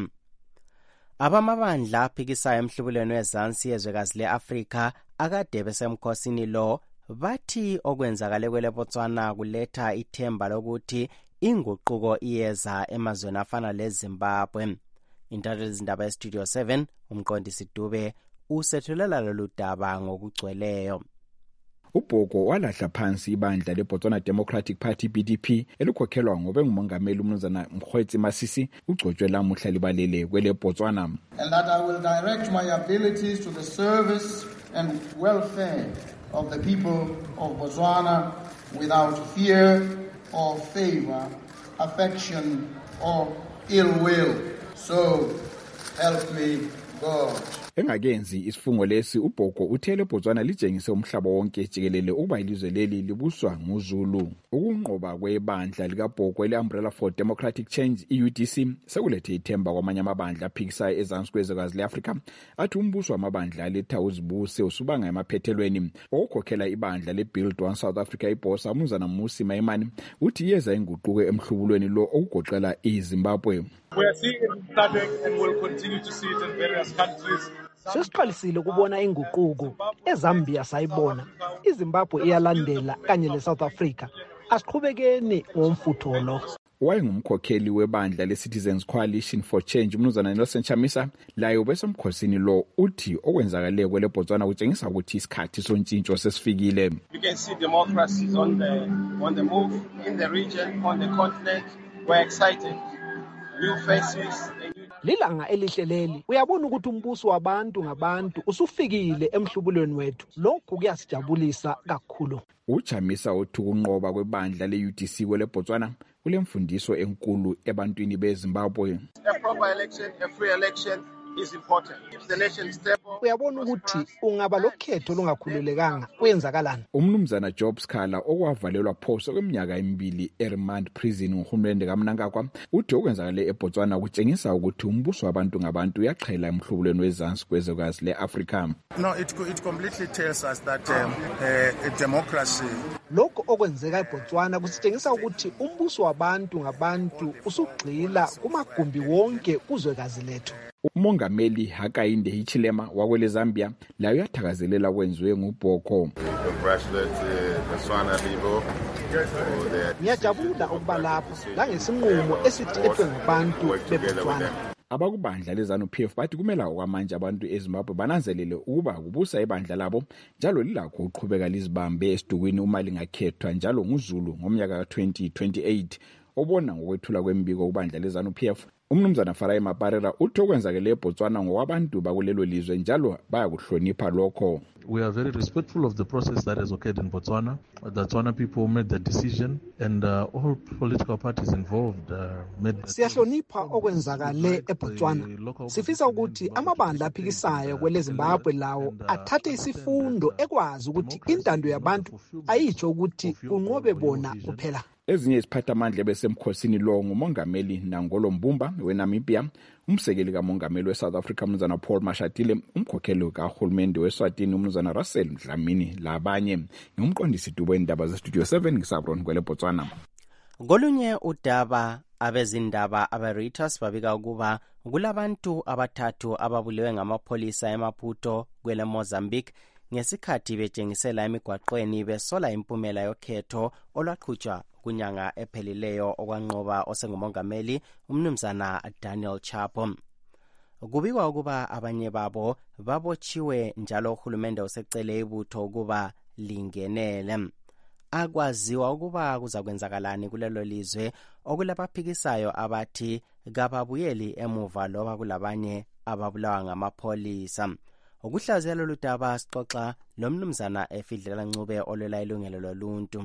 [SPEAKER 24] Abamabandla aphikisayo emhlubulweni wezansi yezwekazi le-Afrika akade besemkhosini lo bathi okwenzakale kwele Botswana kuletha ithemba lokuthi inguquko iyeza emazweni afana leZimbabwe. Intatheli zindaba eStudio seven umqondisi Dube usethulela lolu daba ngokugcweleyo.
[SPEAKER 26] uBhoko walahla phansi ibandla leBotswana Democratic Party B D P elikhokhelwa ngobengumongameli umnumzana Mkhwetsi Masisi ugcotshwe lamuhla libalele kwele Botswana.
[SPEAKER 5] And that I will direct my abilities to the service and welfare of the people of Botswana without fear or favor, affection or ill will. So help me God.
[SPEAKER 26] Engakenzi isifungo lesi uBhoko uthele Botswana lijengise umhlaba wonke jikelele ukuba ilizwe leli libuswa nguZulu. Ukunqoba kwebandla likaBhoko le-Umbrella for Democratic Change I U D C sekulethe ithemba kwamanye amabandla aphikisayo ezansi kwezwekazi le-Afrika athi umbuso wamabandla aletha uzibuse usubanga emaphethelweni. Okukhokhela ibandla le-Build One South Africa iBosa umnumzana Musi Maimane uthi yeza inguquko emhlubulweni lo okugoqela iZimbabwe.
[SPEAKER 27] We are seeing it in SADC and will continue to see it in various countries.
[SPEAKER 28] Sesiqalisile ukubona inguquko eZambia sayibona, iZimbabwe iyalandela kanye leSouth Africa. Asiqhubekeni ngomfutho lo.
[SPEAKER 26] Wayengumkhokheli webandla le-Citizens Coalition for Change umnumzana Nelson Chamisa laye besemkhosini lo uthi okwenzakale kwele Botswana kutshengisa ukuthi isikhathi sontshintsho sesifikile.
[SPEAKER 27] We can see democracy is on the on the move in the region, on the continent. We're excited. New faces.
[SPEAKER 28] Lilanga elihle leli uyabona ukuthi umbuso wabantu ngabantu usufikile emhlubulweni wethu. Lokhu kuyasijabulisa kakhulu.
[SPEAKER 26] Uchamisa uthi ukunqoba kwebandla le-U D C kwele Botswana kulemfundiso enkulu ebantwini beZimbabwe.
[SPEAKER 27] A proper election, a free election is important. Keeps the nation stable.
[SPEAKER 28] Uyabona ukuthi ungaba lokhetho lungakhululekanga kwenzakalana.
[SPEAKER 26] Umnumzana Job Scala okwavalelwa phoso kweminyaka emibili eRemand Prison nguhulumende kaMnangagwa uthi okwenzakale eBotswana kutshengisa ukuthi umbuso wabantu ngabantu uyaqhela emhlubulweni wezansi kwezwekazi le-Afrika.
[SPEAKER 9] No, it it completely tells us that um, uh, a democracy.
[SPEAKER 28] Lokho okwenzeka eBotswana kusitshengisa ukuthi umbuso wabantu ngabantu usugxila kumagumbi wonke kuzwekazi lethu.
[SPEAKER 26] Umongameli Hakainde Hichilema wakwele Zambia layo yathakazelela kwenziwe nguBhoko.
[SPEAKER 29] Congratulate the Botswana people
[SPEAKER 28] Ngiyajabula ukuba lapha langesinqumo esithethwe ngabantu beBotswana.
[SPEAKER 26] Abakubandla leZANU-P F bathi kumela okwamanje abantu eZimbabwe bananzelele ukuba kubusa ibandla labo njalo lilakho uqhubeka lizibambe esidukwini uma lingakhethwa njalo nguZulu ngomnyaka ka twenty twenty-eight. Obona ngokwethula kwembiko kubandla leZANU-P F, umnumzana Farai Maparela uthi okwenzakele eBotswana ngokwabantu bakulelo lizwe njalo bayakuhlonipha lokho.
[SPEAKER 6] We are very respectful of the process that has occurred in Botswana. The Botswana people made the decision and uh, all political parties involved uh, made the
[SPEAKER 28] Siyahlonipha okwenzakale eBotswana. Sifisa ukuthi amabandla aphikisayo kweleZimbabwe lawo athathe isifundo ekwazi ukuthi intando yabantu ayitsho ukuthi kunqobe bona kuphela.
[SPEAKER 26] Ezinye iziphathamandla besemkhosini lo ngumongameli Nangolo Mbumba weNamibia, umsekeli kamongameli weSouth Africa umnumzana Paul Mashatile, umkhokheli kahulumende weSwatini umnumzana Russell Dlamini labanye. Ngumqondisi dubo wendaba zeStudio seven ngisabron kwele Botswana.
[SPEAKER 24] Kolunye udaba abezindaba abe-Reuters babika ukuba kulabantu abathathu ababulewe ngamapolisa eMaputo kwele Mozambique ngesikhathi betshengisela emigwaqweni besola impumela yokhetho olwaqhutshwa kunyanga ephelileyo okwanqoba osengumongameli umnumzana Daniel Chapo. Kubikwa ukuba abanye babo babotshiwe njalo uhulumende usecele ibutho ukuba lingenele. Akwaziwa ukuba kuzakwenzakalani kulelo lizwe okulabaphikisayo abathi kababuyeli emuva loba kulabanye ababulawa ngamapolisa. Ukuhlaziya lolu daba sixoxa lomnumzana efidlela Ncube olwela ilungelo loluntu.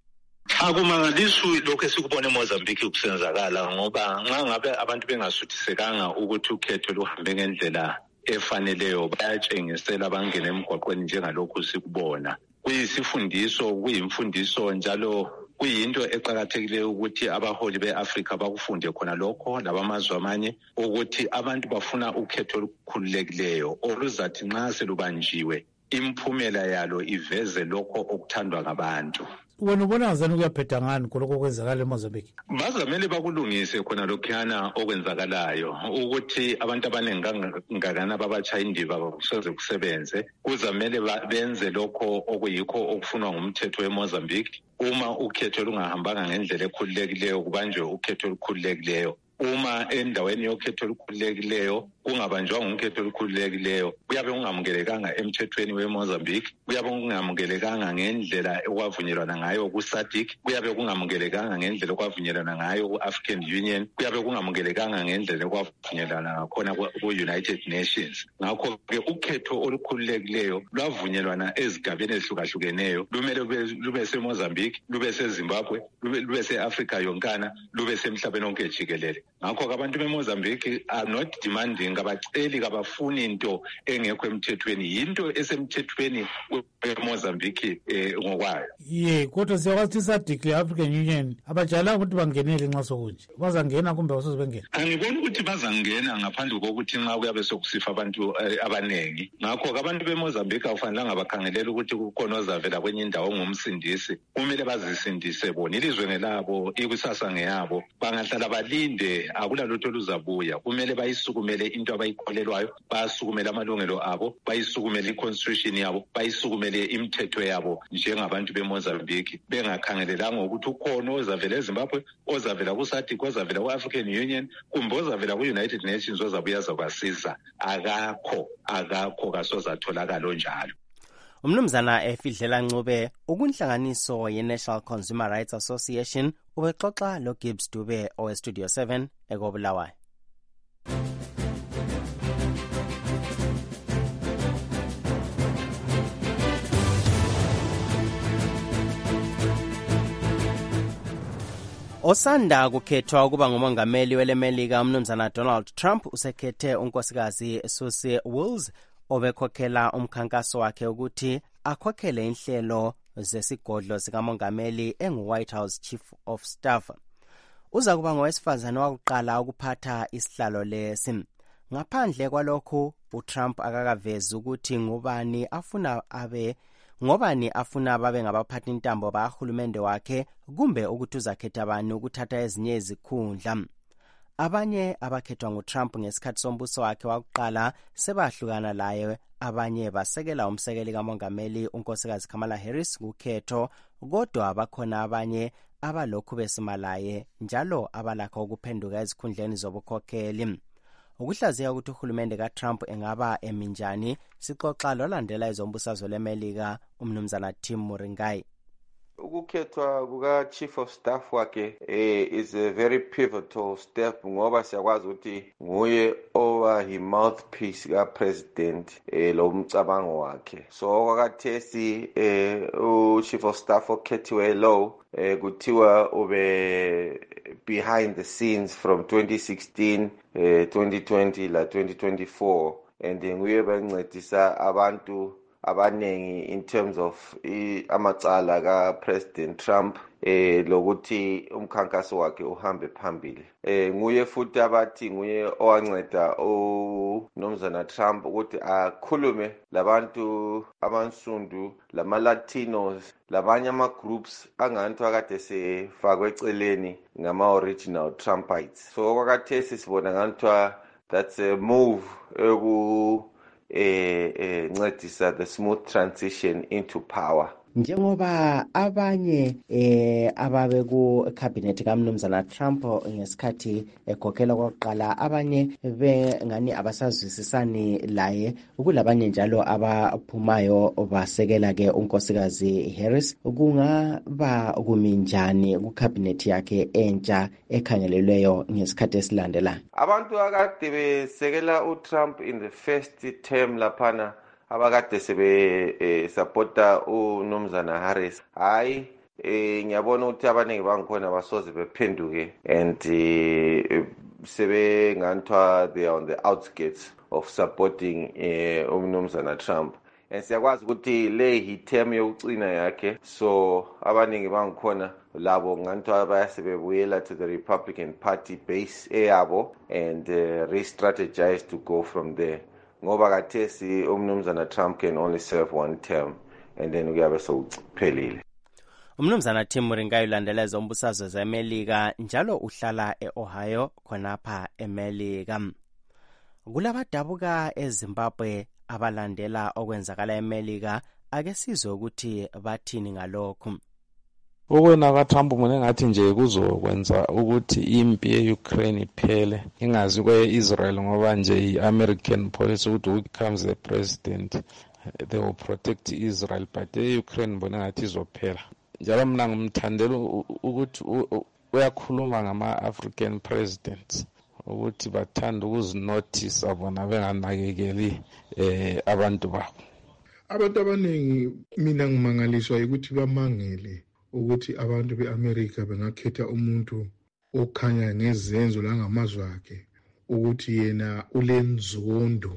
[SPEAKER 8] Akumangaliswi lokho esikubona eMozambique kusenzakala ngoba nxa ngabe abantu bengasuthisekanga ukuthi ukhetho luhambe ngendlela efaneleyo bayatshengisela bangena emgwaqweni njengalokho sikubona. Kuyisifundiso, kuyimfundiso njalo kuyinto eqakathekileyo ukuthi abaholi beAfrika bakufunde khona lokho labamazwe amanye ukuthi abantu bafuna ukhetho olukhululekileyo oluzathi nxa selubanjiwe imphumela yalo iveze lokho okuthandwa ngabantu.
[SPEAKER 2] Wena ubona ngazani kuyaphetha ngani kuloko kwenzakala eMozambique?
[SPEAKER 8] Bazamele bakulungise khona lokhuyana okwenzakalayo ukuthi abantu abanengangakana babachaya indiva bakusoze kusebenze. Kuzamele benze lokho okuyikho okufunwa ngumthetho weMozambique. Uma ukhetho lungahambanga ngendlela ekhululekileyo kubanjwe ukhetho olukhululekileyo. Uma endaweni yokhetho olukhululekileyo kungabanjwa ngokhetho olukhululekileyo kuyabe kungamukelekanga emthethweni weMozambique, kuyabe kungamukelekanga ngendlela okwavunyelwana ngayo kuSADC, kuyabe kungamukelekanga ngendlela okwavunyelwana ngayo kuAfrican Union, kuyabe kungamukelekanga ngendlela okwavunyelwana ngakhona ku-United Nations. Ngakho ke ukhetho olukhululekileyo lwavunyelwana ezigabeni ezihlukahlukeneyo lumele lube seMozambique, lube seZimbabwe, lube seAfrika yonkana, lube semhlabeni wonke jikelele. Ngakho abantu beMozambique are not demanding ngabaceli kabafuni into engekho emthethweni, yinto esemthethweni eMozambique eh ngokwayo.
[SPEAKER 2] Ye kodwa siyakwazi SADC leAfrican Union abajala ukuthi bangenele nxa sokunje. Bazangena kumbe basoze bengena?
[SPEAKER 8] Angiboni ukuthi bazangena ngaphandle kokuthi nxa kuyabe sokusifa abantu abanengi. Ngakho abantu beMozambique akufanelanga bakhangelela ukuthi kukhona ozavela kwenye indawo ngumsindisi. Kumele bazisindise bona, ilizwe ngelabo, ikusasa ngeyabo. Bangahlala balinde akula lutho luzabuya. Kumele bayisukumele into abayikholelwayo, bayasukumela amalungelo abo, bayisukumele iconstitution yabo, bayisukumele imithetho yabo njengabantu beMozambique, bengakhangelelanga ukuthi ukhona ozavela eZimbabwe, ozavela kuSADC, ozavela ku-African Union kumbe ozavela ku-United Nations ozabuya zabasiza. Akakho, akakho kasozatholakala onjalo.
[SPEAKER 24] Umnumzana efidlela Ncube ukunhlanganiso ye-National Consumer Rights Association ubexoxa lo Gibbs Dube oweStudio seven ekobulawayo. Osanda kukhethwa ukuba ngumongameli welemelika umnumzana Donald Trump usekhethe unkosikazi Susie Wills obekhokhela umkhankaso wakhe ukuthi akhokhele inhlelo zesigodlo sikamongameli engu-White House Chief of Staff. Uza kuba ngowesifazane wakuqala ukuphatha isihlalo lesi. Ngaphandle kwalokhu, uTrump akakavezi ukuthi ngubani afuna abe ngobani afuna babe ngabaphathi intambo bahulumende wakhe kumbe ukuthi uzakhetha bani ukuthatha ezinye izikhundla. abanye abakhethwa nguTrump ngesikhathi sombuso wakhe wakuqala sebahlukana laye, abanye basekela umsekeli kamongameli unkosikazi Kamala Harris kukhetho, kodwa bakhona abanye abalokhu besimalaye njalo abalakho ukuphenduka ezikhundleni zobukhokheli. Ukuhlaziya ukuthi uhulumende kaTrump engaba eminjani sixoxa lolandela ezombusazwe leMelika umnumzana Tim Muringai.
[SPEAKER 25] Ukukhethwa kuka Chief of Staff wakhe eh, is a very pivotal step ngoba siyakwazi ukuthi nguye owa hi mouthpiece ka president eh, lo mcabango wakhe. So kwakathesi eh, u Chief of Staff okhethiwe lo eh, kuthiwa ube behind the scenes from twenty sixteen eh, twenty twenty la twenty twenty-four, and nguye bancedisa abantu abanengi in terms of amacala ka President Trump eh lokuthi umkhankaso wakhe uhambe phambili. Eh nguye futhi abathi nguye owanceda uNomzana Trump ukuthi akhulume labantu abansundu, lama Latinos, labanye ama groups angantu akade sefakwe eceleni ngama original Trumpites. So kwakathesi sibona ngantwa that's a move eku eh eh ncedisa the smooth transition into power.
[SPEAKER 24] Njengoba abanye eh ababe ku cabinet kaMnumzana Trump ngesikhathi ekhokhela kokuqala, abanye bengani abasazwisisani laye, ukulabanye njalo abaphumayo basekela ke unkosikazi Harris, kungaba kuminjani ku cabinet yakhe entsha ekhangelelweyo ngesikhathi esilandela?
[SPEAKER 25] Abantu akade besekela uTrump in the first term laphana abakade sebe eh, supporta uNomzana Harris, hayi eh, ngiyabona ukuthi abaningi bangikhona basoze bephenduke and eh, sebe ngantwa they are on the outskirts of supporting eh, uNomzana Trump. And siyakwazi ukuthi le hi term yokucina yakhe, so abaningi bangikhona labo ngantwa bayasebebuyela to the Republican Party base eyabo and uh, re-strategize to go from there. Ngoba kathesi umnumzana Trump can only serve one term and then kuyabe sowuphelile.
[SPEAKER 24] Umnumzana Tim Muringai ulandela ezombusazwe zeMelika njalo uhlala eOhio khonapha eMelika. Kulabadabuka eZimbabwe abalandela okwenzakala eMelika, ake sizwe ukuthi bathini ngalokho.
[SPEAKER 10] Ukwena kaTrump mina ngathi nje kuzokwenza ukuthi impi yeUkraine iphele, ingazi kweIsrael ngoba nje iAmerican policy ukuthi who becomes the president they will protect Israel, but eUkraine bona ngathi izophela. Njalo mina ngimthandela ukuthi uyakhuluma ngama-African presidents ukuthi bathanda ukuzinothisa bona benganakekeli eh abantu babo.
[SPEAKER 11] Abantu abaningi mina ngimangaliswa ukuthi bamangele ukuthi abantu beAmerica bengakhetha umuntu okhanya ngezenzo langamazwi akhe ukuthi yena ulenzondo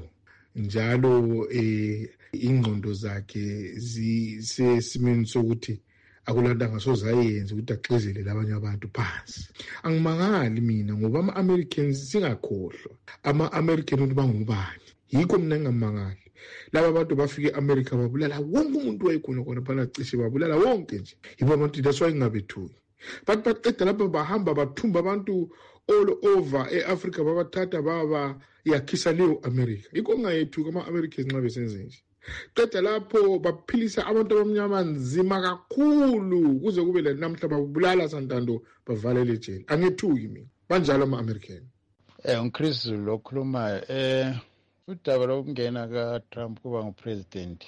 [SPEAKER 11] njalo eh ingqondo zakhe zisesimeni sokuthi akulanto ngasozayenza ukuthi axezele labanye abantu phansi. Angimangali mina ngoba ama-Americans singakhohlwa ama-American ukuthi bangubani, yikho mina ngingamangali. Laba bantu bafike eAmerica babulala wonke umuntu wayekhona khona phana, cishe babulala wonke nje. Yibo abantu that's why ngingabethuki. But baqeda lapho bahamba bathumba abantu all over eAfrica, babathatha baba yakhisa leyo America. Yikho ngingayethuki ama-Americans nxa besenze nje. Qeda lapho baphilisa abantu abamnyama nzima kakhulu kuze kube la namhla babulala santando bavalele ejele. Angethuki mina. Banjalo ama-American.
[SPEAKER 12] Eh uChris lokhuluma eh udaba lokungena kaTrump kuba ngupresident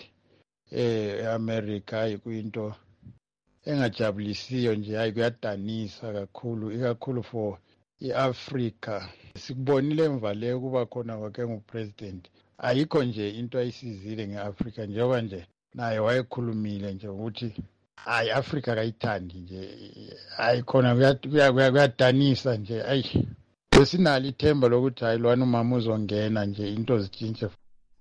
[SPEAKER 12] eh eAmerica ayikuyinto engajabulisiyo nje, hayi kuyadanisa kakhulu, ikakhulu for iAfrica. Sikubonile emva le kuba khona kwakhe ngupresident, ayikho nje into ayisizile ngeAfrica njengoba nje naye wayekhulumile nje ukuthi hayi Africa kayithandi nje, ayikhona kuyadanisa nje. Ayi besinalo ithemba lokuthi hayi lwana umama uzongena nje into zitshintshe.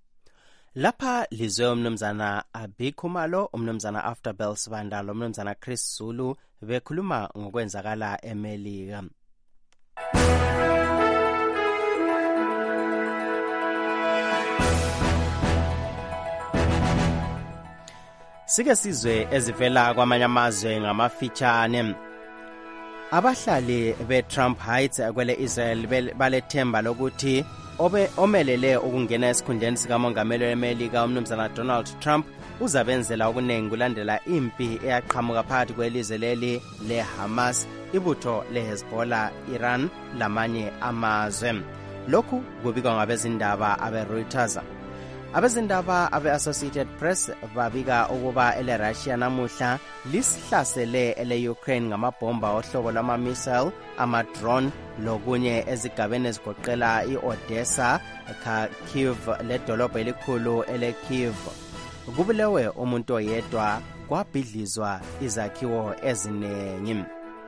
[SPEAKER 24] Lapha lizwe umnumzana Abikhumalo, umnumzana Afterbell Sibandalo, umnumzana Chris Zulu bekhuluma ngokwenzakala eMelika. Sike sizwe ezivela kwamanye amazwe ngamafitshane. Abahlali be-Trump Heights kwele Israel balethemba lokuthi obe omelele ukungena esikhundleni sikamongameli weMelika umnumzana Donald Trump uzabenzela okuningi kulandela impi eyaqhamuka phakathi kwelizwe leli le-Hamas, ibutho le-Hezbollah, Iran lamanye amazwe. Lokhu kubikwa ngabezindaba abe-Reuters. Abezindaba abe-Associated Press babika ukuba ele-Russia namuhla lisihlasele ele-Ukraine ngamabhomba ohlobo lwama-missile, ama-drone lokunye ezigabeni ezigoqela i-Odessa, Kharkiv ledolobha elikhulu ele-Kyiv. Kubulewe umuntu oyedwa, kwabhidlizwa izakhiwo eziningi.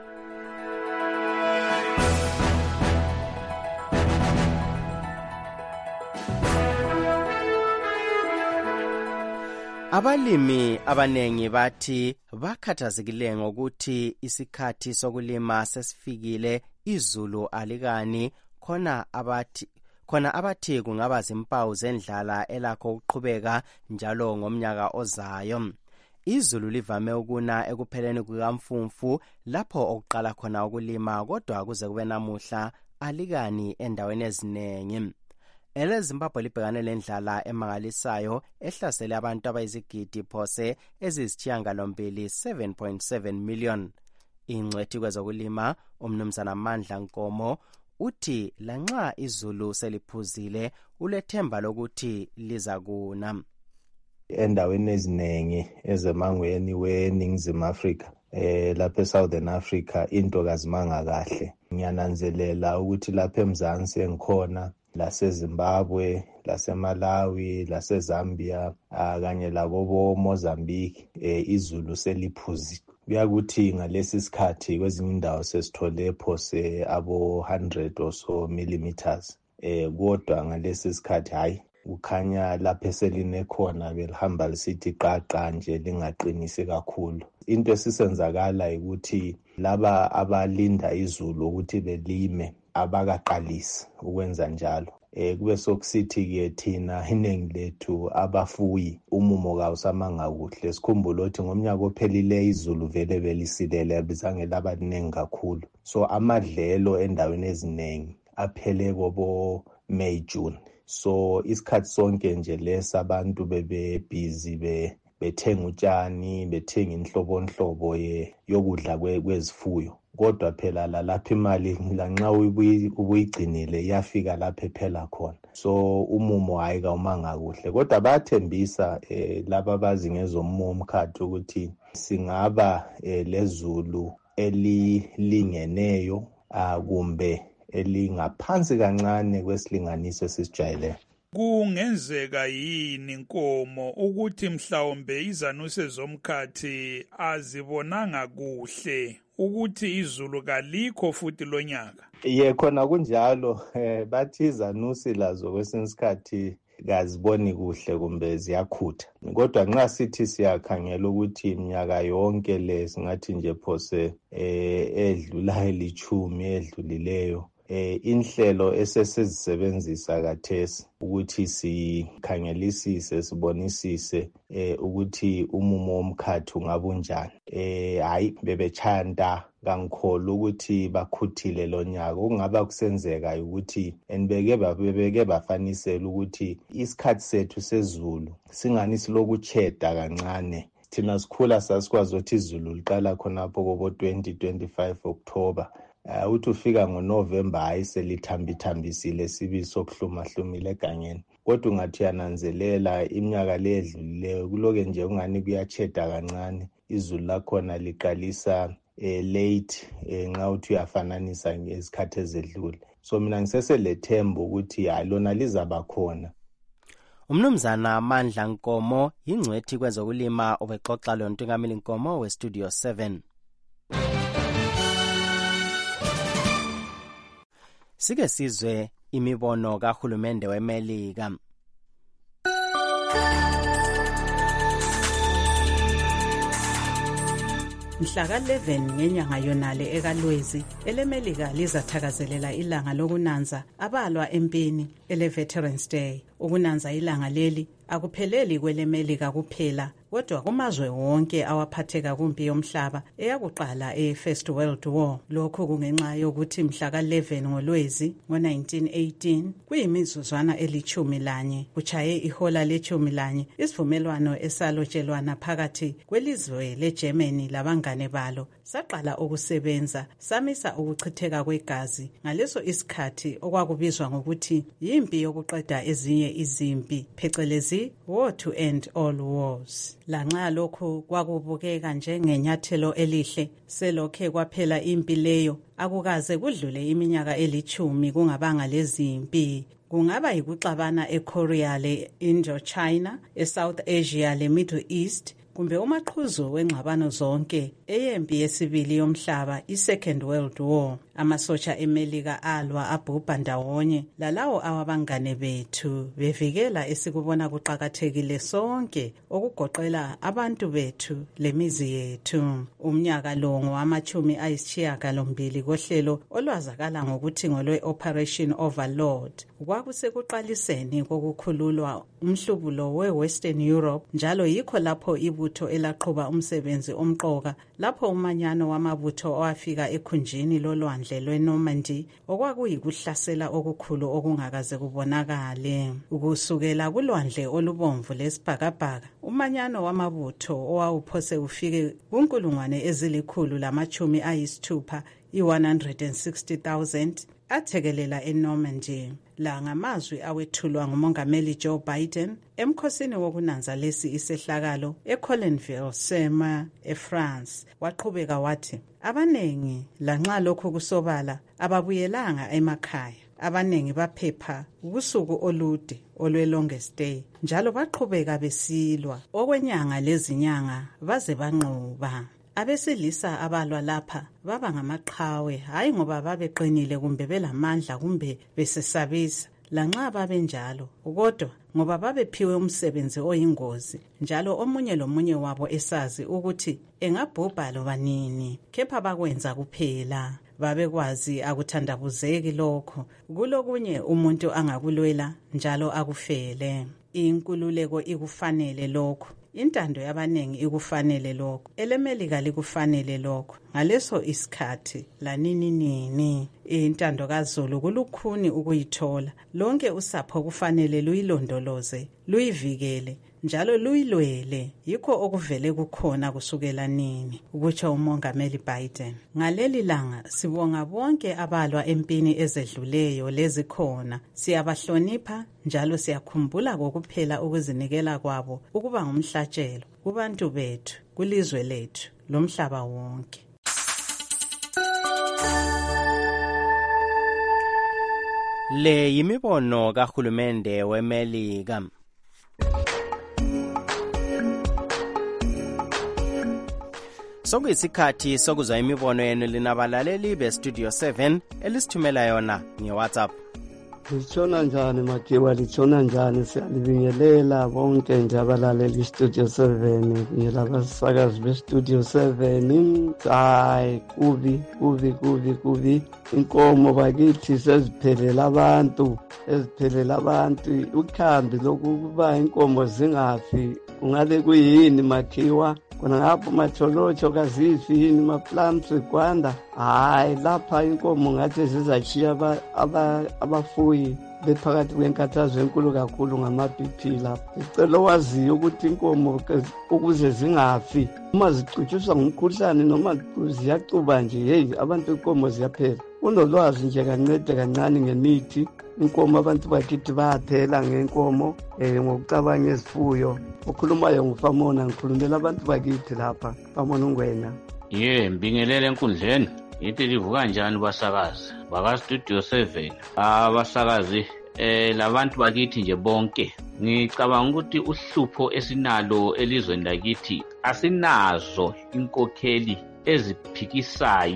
[SPEAKER 24] Abalimi abanengi bathi bakhathazekile ngokuthi isikhathi sokulima sesifikile, izulu alikani, khona abathi khona abathi kungaba zimpawu zendlala elakho ukuqhubeka njalo ngomnyaka ozayo. Izulu livame ukuna ekupheleni kukaMfumfu lapho okuqala khona ukulima, kodwa kuze kube namuhla alikani endaweni eziningi. Ele Zimbabwe libhekane lendlala emangalisayo ehlasele abantu abayizigidi phose ezisithiyangalombili seven point seven million. Ingcwethi kwezokulima umnumzana Mandla Nkomo uthi lanxa izulu seliphuzile ulethemba lokuthi liza kuna.
[SPEAKER 13] Endaweni eziningi ezemangweni weNingizimu Afrika eh lapha eSouthern Africa into kazimanga kahle. Ngiyananzelela ukuthi lapha eMzansi engikhona laseZimbabwe, laseMalawi, laseZambia kanye lakobo Mozambique eh izulu seliphuzi. Kuyakuthi ngalesi sikhathi kwezinye indawo sesithole phose abo one hundred or so millimeters. Eh kodwa ngalesi sikhathi hayi ukhanya lapha eseline khona belihamba lisithi qaqa nje lingaqinisi kakhulu. Into esisenzakala ukuthi laba abalinda izulu ukuthi belime abakaqalisi ukwenza njalo. Eh kube sokusithi ke thina iningi lethu abafuyi umumo kawusamanga kuhle. Sikhumbula ukuthi ngomnyaka ophelile izulu vele belisilele bizange labaningi kakhulu. So amadlelo endaweni eziningi aphele kobo May June. So isikhathi sonke nje lesa abantu bebe busy be bethenga utshani, bethenga inhlobonhlobo ye yokudla kwezifuyo. Kodwa phela lapha imali lanxa ubuyigcinile iyafika lapha phela khona. So umumo hayi kawumanga kuhle. Kodwa bayathembisa eh laba bazi ngezomumo omkhathi ukuthi singaba eh, lezulu elilingeneyo kumbe elingaphansi kancane kwesilinganiso esisijayele.
[SPEAKER 14] Kungenzeka yini Nkomo ukuthi mhlawumbe izanuse zomkhathi azibonanga kuhle ukuthi izulu kalikho futhi lonyaka?
[SPEAKER 13] Ye khona kunjalo eh bathi izanusi lazo kwesinye isikhathi kaziboni kuhle kumbe ziyakhutha. Kodwa nxa sithi siyakhangela ukuthi iminyaka yonke le singathi nje phose eh edlula elichumi edlulileyo eh inhlelo esesizisebenzisa kathesi ukuthi sikhangelisise sibonisise eh ukuthi umumo womkhathi ungabunjani. Eh hayi bebechanda kangikholo ukuthi bakhuthile lonyaka. Kungaba kusenzeka ukuthi enibeke babeke bafanisela ukuthi isikhathi sethu sezulu singani silokucheda kancane. Thina sikhula sasikwazi ukuthi izulu liqala khonapho kobo twenty twenty-five October. Uh, uthi ufika ngoNovember hayi selithambithambisile sibi sokuhluma hlumile egangeni. Kodwa ungathi yananzelela iminyaka le edlulileyo kuloke nje ungani kuyacheda kancane. Izulu lakhona liqalisa eh, late eh, nxa uthi uyafananisa ngesikhathi ezedlule. So mina ngiseselethemba ukuthi alona lizaba khona.
[SPEAKER 24] Umnumzana Mandla Nkomo yingcwethi kwezokulima obexoxa lo Ntungamili Nkomo we Studio seven. Sike sizwe imibono kahulumende weMelika.
[SPEAKER 4] Mhla ka eleven ngenyanga yonale ekalwezi elemelika lizathakazelela ilanga lokunanza abalwa empini ele Veterans Day. Ukunanza ilanga leli akupheleli kwelemelika kuphela, kodwa kumazwe wonke awaphatheka kumpi yomhlaba eyakuqala e-First World War. Lokhu kungenxa yokuthi mhla ka eleven ngoLwezi ngo-nineteen eighteen kuyimizuzwana elithumi lanye kuchaye ihola lethumi lanye isivumelwano esalotshelwana phakathi kwelizwe leGermany labangane balo saqala ukusebenza, samisa ukuchitheka kwegazi ngaleso isikhathi okwakubizwa ngokuthi yimpi yokuqeda ezinye izimpi, phecelezi War to End All Wars. Lanxa lokhu kwakubukeka njengenyathelo elihle, selokhe kwaphela impi leyo akukaze kudlule iminyaka elithumi kungabanga lezimpi. Kungaba yikuxabana eKorea le-Indochina, eSouth Asia le-Middle East, kumbe umaqhuzu wengxabano zonke eyempi yesibili yomhlaba i-Second World War. Amasotsha eMelika alwa abhubha ndawonye lalawo awabangane bethu, bevikela esikubona kuqakathekile sonke okugoqela abantu bethu lemizi yethu. Umnyaka lo ngowamachumi ayisishiyagalombili kohlelo olwazakala ngokuthi ngolwe-Operation Overlord. Kwakusekuqaliseni kokukhululwa umhlubulo we-Western Europe, njalo yikho lapho ibutho elaqhuba umsebenzi omqoka lapho umanyano wamabutho owafika ekhunjini lolwandle lweNormandy okwakuyikuhlasela okukhulu okungakaze kubonakale. Ukusukela kulwandle olubomvu lesibhakabhaka, umanyano wamabutho owawuphose ufike kunkulungwane ezilikhulu lamachumi ayisithupha i-one hundred sixty thousand athekelela eNormandy. La ngamazwi awethulwa ngumongameli Joe Biden emkhosini wokunanza lesi isehlakalo eColinville, Sema, eFrance. Waqhubeka wathi, abanengi lanxa lokhu kusobala ababuyelanga emakhaya. Abanengi baphepha ubusuku olude olwe-longest day, njalo baqhubeka besilwa okwenyanga lezinyanga baze banqoba. Abesilisa abalwa lapha baba ngamaqhawe, hayi ngoba babeqinile kumbe belamandla kumbe besesabisa, lanxa babenjalo, kodwa ngoba babephiwe umsebenzi oyingozi, njalo omunye lomunye wabo esazi ukuthi engabhubha loba nini, kepha bakwenza kuphela. Babekwazi akuthandabuzeki lokho, kulokunye umuntu angakulwela njalo akufele. Inkululeko ikufanele lokho, intando yabanengi ikufanele lokho, elemelika likufanele lokho. Ngaleso isikhathi lanini nini intando kaZulu kulukhuni ukuyithola. Lonke usapho kufanele luyilondoloze, luyivikele njalo luyilwele. Yikho okuvele kukhona kusukela nini, ukutsho umongameli Biden. Ngaleli langa sibonga bonke abalwa empini ezedluleyo lezikhona. Siyabahlonipha njalo siyakhumbula kokuphela ukuzinikela kwabo ukuba ngumhlatshelo kubantu bethu, kulizwe lethu lomhlaba wonke.
[SPEAKER 24] Le yimibono kahulumende weMelika. Sokuyisikhathi sokuzwa imibono yenu linabalaleli beStudio seven elisithumela yona ngeWhatsApp.
[SPEAKER 15] Litshona njani Matiwa, litshona njani? Siyalibingelela bonke nje abalaleli iStudio seven, ngilabasakazi beStudio seven. Hayi kubi kubi kubi kubi, inkomo bakithi seziphelela abantu, eziphelela abantu. Ukhambi lokuba inkomo zingafi ungabe kuyini Makhiwa? Kona ngapho matholotsho kazifi yini maplums kwanda? Hayi lapha inkomo ngathi zizachiya abafuyi bephakathi kwenkathazo enkulu kakhulu ngama-B P lapha. Icela waziyo ukuthi inkomo ukuze zingafi uma zicutshiswa ngumkhuhlane noma ziyacuba nje, hey abantu inkomo ziyaphela. Unolwazi nje kancede kancane ngemithi inkomo, abantu bakithi bayaphela ngenkomo eh ngokucabanga izifuyo. Ukhulumayo ngufamona, ngikhulumela abantu bakithi lapha Famona Ngwenya.
[SPEAKER 16] Ye mbingelele enkundleni, yithi livuka njani basakazi baka Studio seven? Abasakazi eh labantu bakithi nje bonke, ngicabanga ukuthi uhlupho esinalo elizweni lakithi asinazo inkokheli eziphikisayo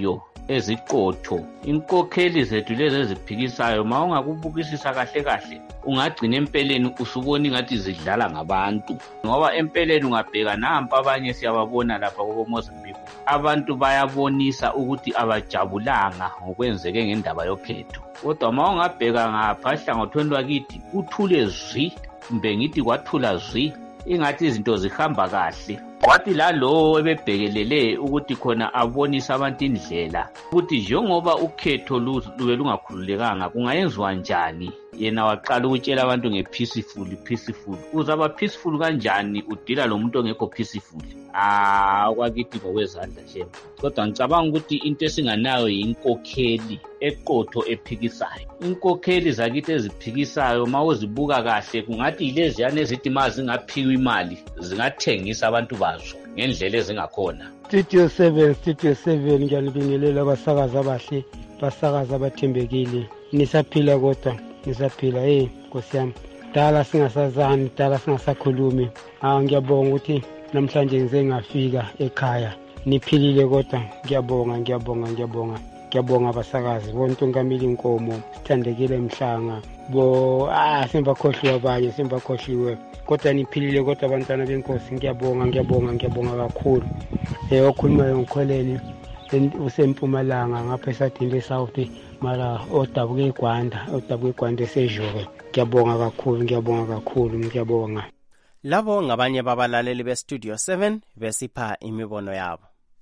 [SPEAKER 16] eziqotho. Inkokheli zethu lezi eziphikisayo ma ungakubukisisa kahle kahle ungagcina empeleni usubona ngathi zidlala ngabantu, ngoba empeleni ungabheka nampa abanye siyababona lapha ko Mozambique abantu bayabonisa ukuthi abajabulanga ngokwenzeke ngendaba yokhetho. Kodwa ma ungabheka ngaphahla ngothweni lwakithi uthule zwi, kumbe ngithi kwathula zwi, ingathi izinto zihamba kahle. Wathi la lo ebebhekelele ukuthi khona abonisa abantu indlela ukuthi njengoba ukhetho lube lungakhululekanga kungayenziwa njani, yena waqala ukutshela abantu ngepeaceful peaceful. Uzaba peaceful kanjani udila lo muntu ongekho peaceful? Ah, kwakithi ngokwezandla nje. Kodwa ngicabanga ukuthi into esinganayo yinkokheli eqotho ephikisayo. Inkokheli zakithi eziphikisayo ma uzibuka kahle kungathi yilezi yana ezithi mazi ngaphiwa imali zingathengisa abantu bazo ngendlela ezingakhona.
[SPEAKER 7] Studio seven, Studio seven, ngiyanibingelela abasakazi abahle, basakazi abathembekile. Nisaphila kodwa, nisaphila. Hey, Nkosi yami. Dala singasazani, dala singasakhulumi. Ah, ngiyabonga ukuthi namhlanje ngize ngafika ekhaya. Niphilile kodwa, ngiyabonga, ngiyabonga, ngiyabonga. Ngiyabonga abasakazi bonke ngamili inkomo, sithandekile emhlanga. Bo ah sembakhohliwe abanye, sembakhohliwe. Kodwa niphilile kodwa abantwana benkosi, ngiyabonga, ngiyabonga, ngiyabonga kakhulu. Eh okhulumayo ngikholeni usempumalanga ngapha esadini South mara odabuke eGwanda, odabuke eGwanda esejoke. Ngiyabonga kakhulu, ngiyabonga kakhulu, ngiyabonga.
[SPEAKER 24] Labo ngabanye babalaleli be Studio seven besipha imibono yabo.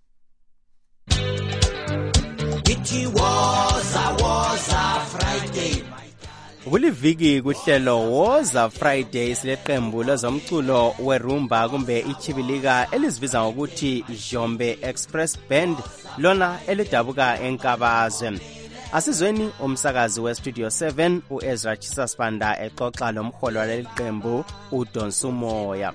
[SPEAKER 17] It was a was a Friday.
[SPEAKER 24] Kuliviki kuhlelo Woza Friday sileqembu lezomculo werumba kumbe ichibilika elizibiza ngokuthi Jombe Express Band lona elidabuka eNkabazwe. Asizweni umsakazi we Studio seven uEzra Chisasbanda exoxa lomholo waleqembu uDonsumoya.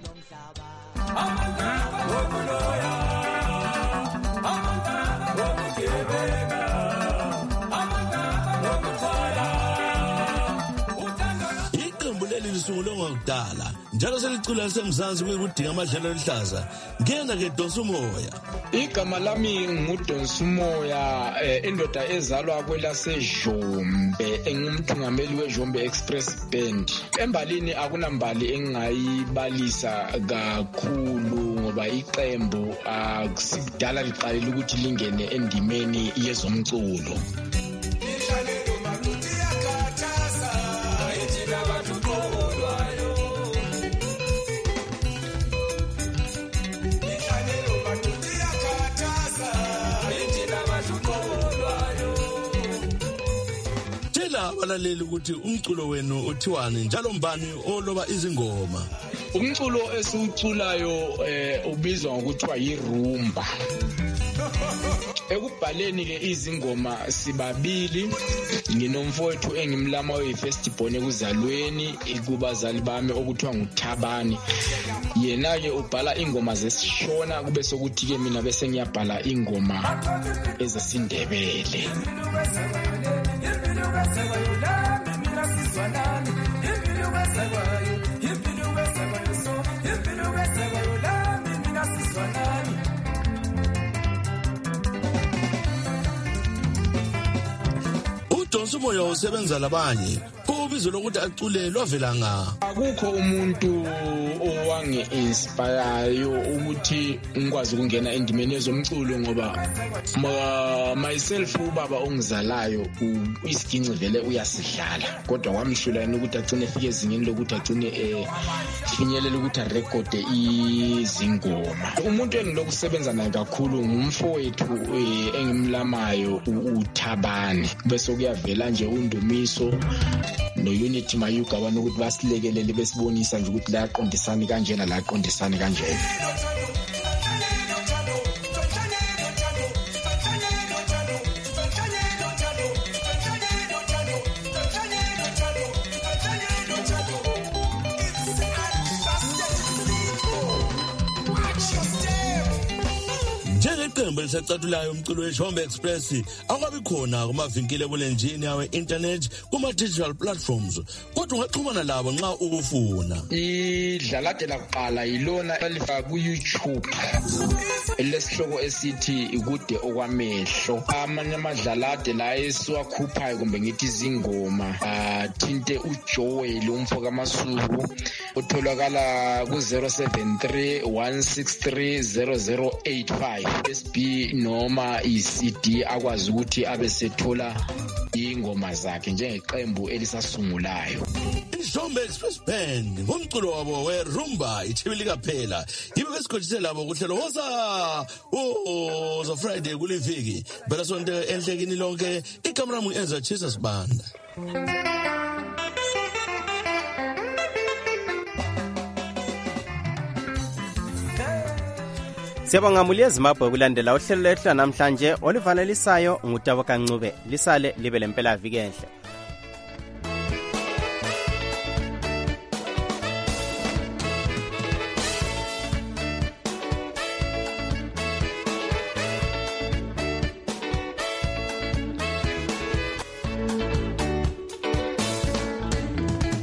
[SPEAKER 18] Lisungulwe ngokudala njalo selicula lisemzansi kuyikudinga amadlelo elihlaza ngena ke Donsumoya.
[SPEAKER 19] Igama lami nguDonsumoya, indoda ezalwa kwelaseJombe, engumthungameli weJombe Express Band. Embalini akunambali engayibalisa kakhulu ngoba iqembu akusidala liqalile ukuthi lingene endimeni yezomculo.
[SPEAKER 18] Abalaleli ukuthi umculo wenu uthiwani njalo mbani oloba izingoma?
[SPEAKER 19] Umculo esiwuculayo eh ubizwa ngokuthiwa yirumba. Ekubhaleni ke izingoma sibabili, nginomfowethu engimlama we-first born ekuzalweni kubazali bami okuthiwa nguThabani. Yena ke ubhala ingoma zesishona kube sokuthi ke mina bese ngiyabhala ingoma ezesindebele.
[SPEAKER 18] Donsumoya usebenza labanye kubizo lokuthi acule lwavela nga.
[SPEAKER 19] Akukho umuntu owange inspire ukuthi ngikwazi ukungena endimeni yezomculo ngoba myself ubaba ongizalayo isiginci vele uyasidlala, kodwa kwamhlula yena ukuthi agcine efike ezingeni lokuthi agcine eh finyelela ukuthi arekode izingoma. Umuntu engilokusebenza naye kakhulu ngumfowethu engimlamayo uThabani, bese kuyavela nje uNdumiso no-Unity Mayuga bani ukuthi basilekelele besibonisa nje ukuthi la aqondisani kanjena la aqondisani kanjena.
[SPEAKER 18] iqembu elisacatulayo umculo weShombe Express akabi khona kumavinkile kulenjini yawe internet kuma digital platforms kodwa ungaxhumana labo nxa ukufuna.
[SPEAKER 19] Idlalade lakuqala yilona elifaka ku YouTube elesihloko esithi ikude okwamehlo. Amanye amadlalade la esiwakhuphayo kumbe ngithi izingoma athinte uJoel umfoka Masuku utholakala ku zero seven three one six three zero zero eight five. S B noma i-C D akwazi ukuthi abe sethola ingoma zakhe njengeqembu elisasungulayo.
[SPEAKER 18] iShombe Express Band ngomculo wabo werumba ichibilika phela yibo besikhothise labo kuhlelo woza oh zo Friday kuliviki phela sonke enhlekini lonke ikamera mu Ezra Jesus Banda.
[SPEAKER 24] Siyabonga Mulia Zimbabwe kulandela uhlelo lwethu namhlanje olivalelisayo ngutabo kancube lisale libe lempela viki enhle.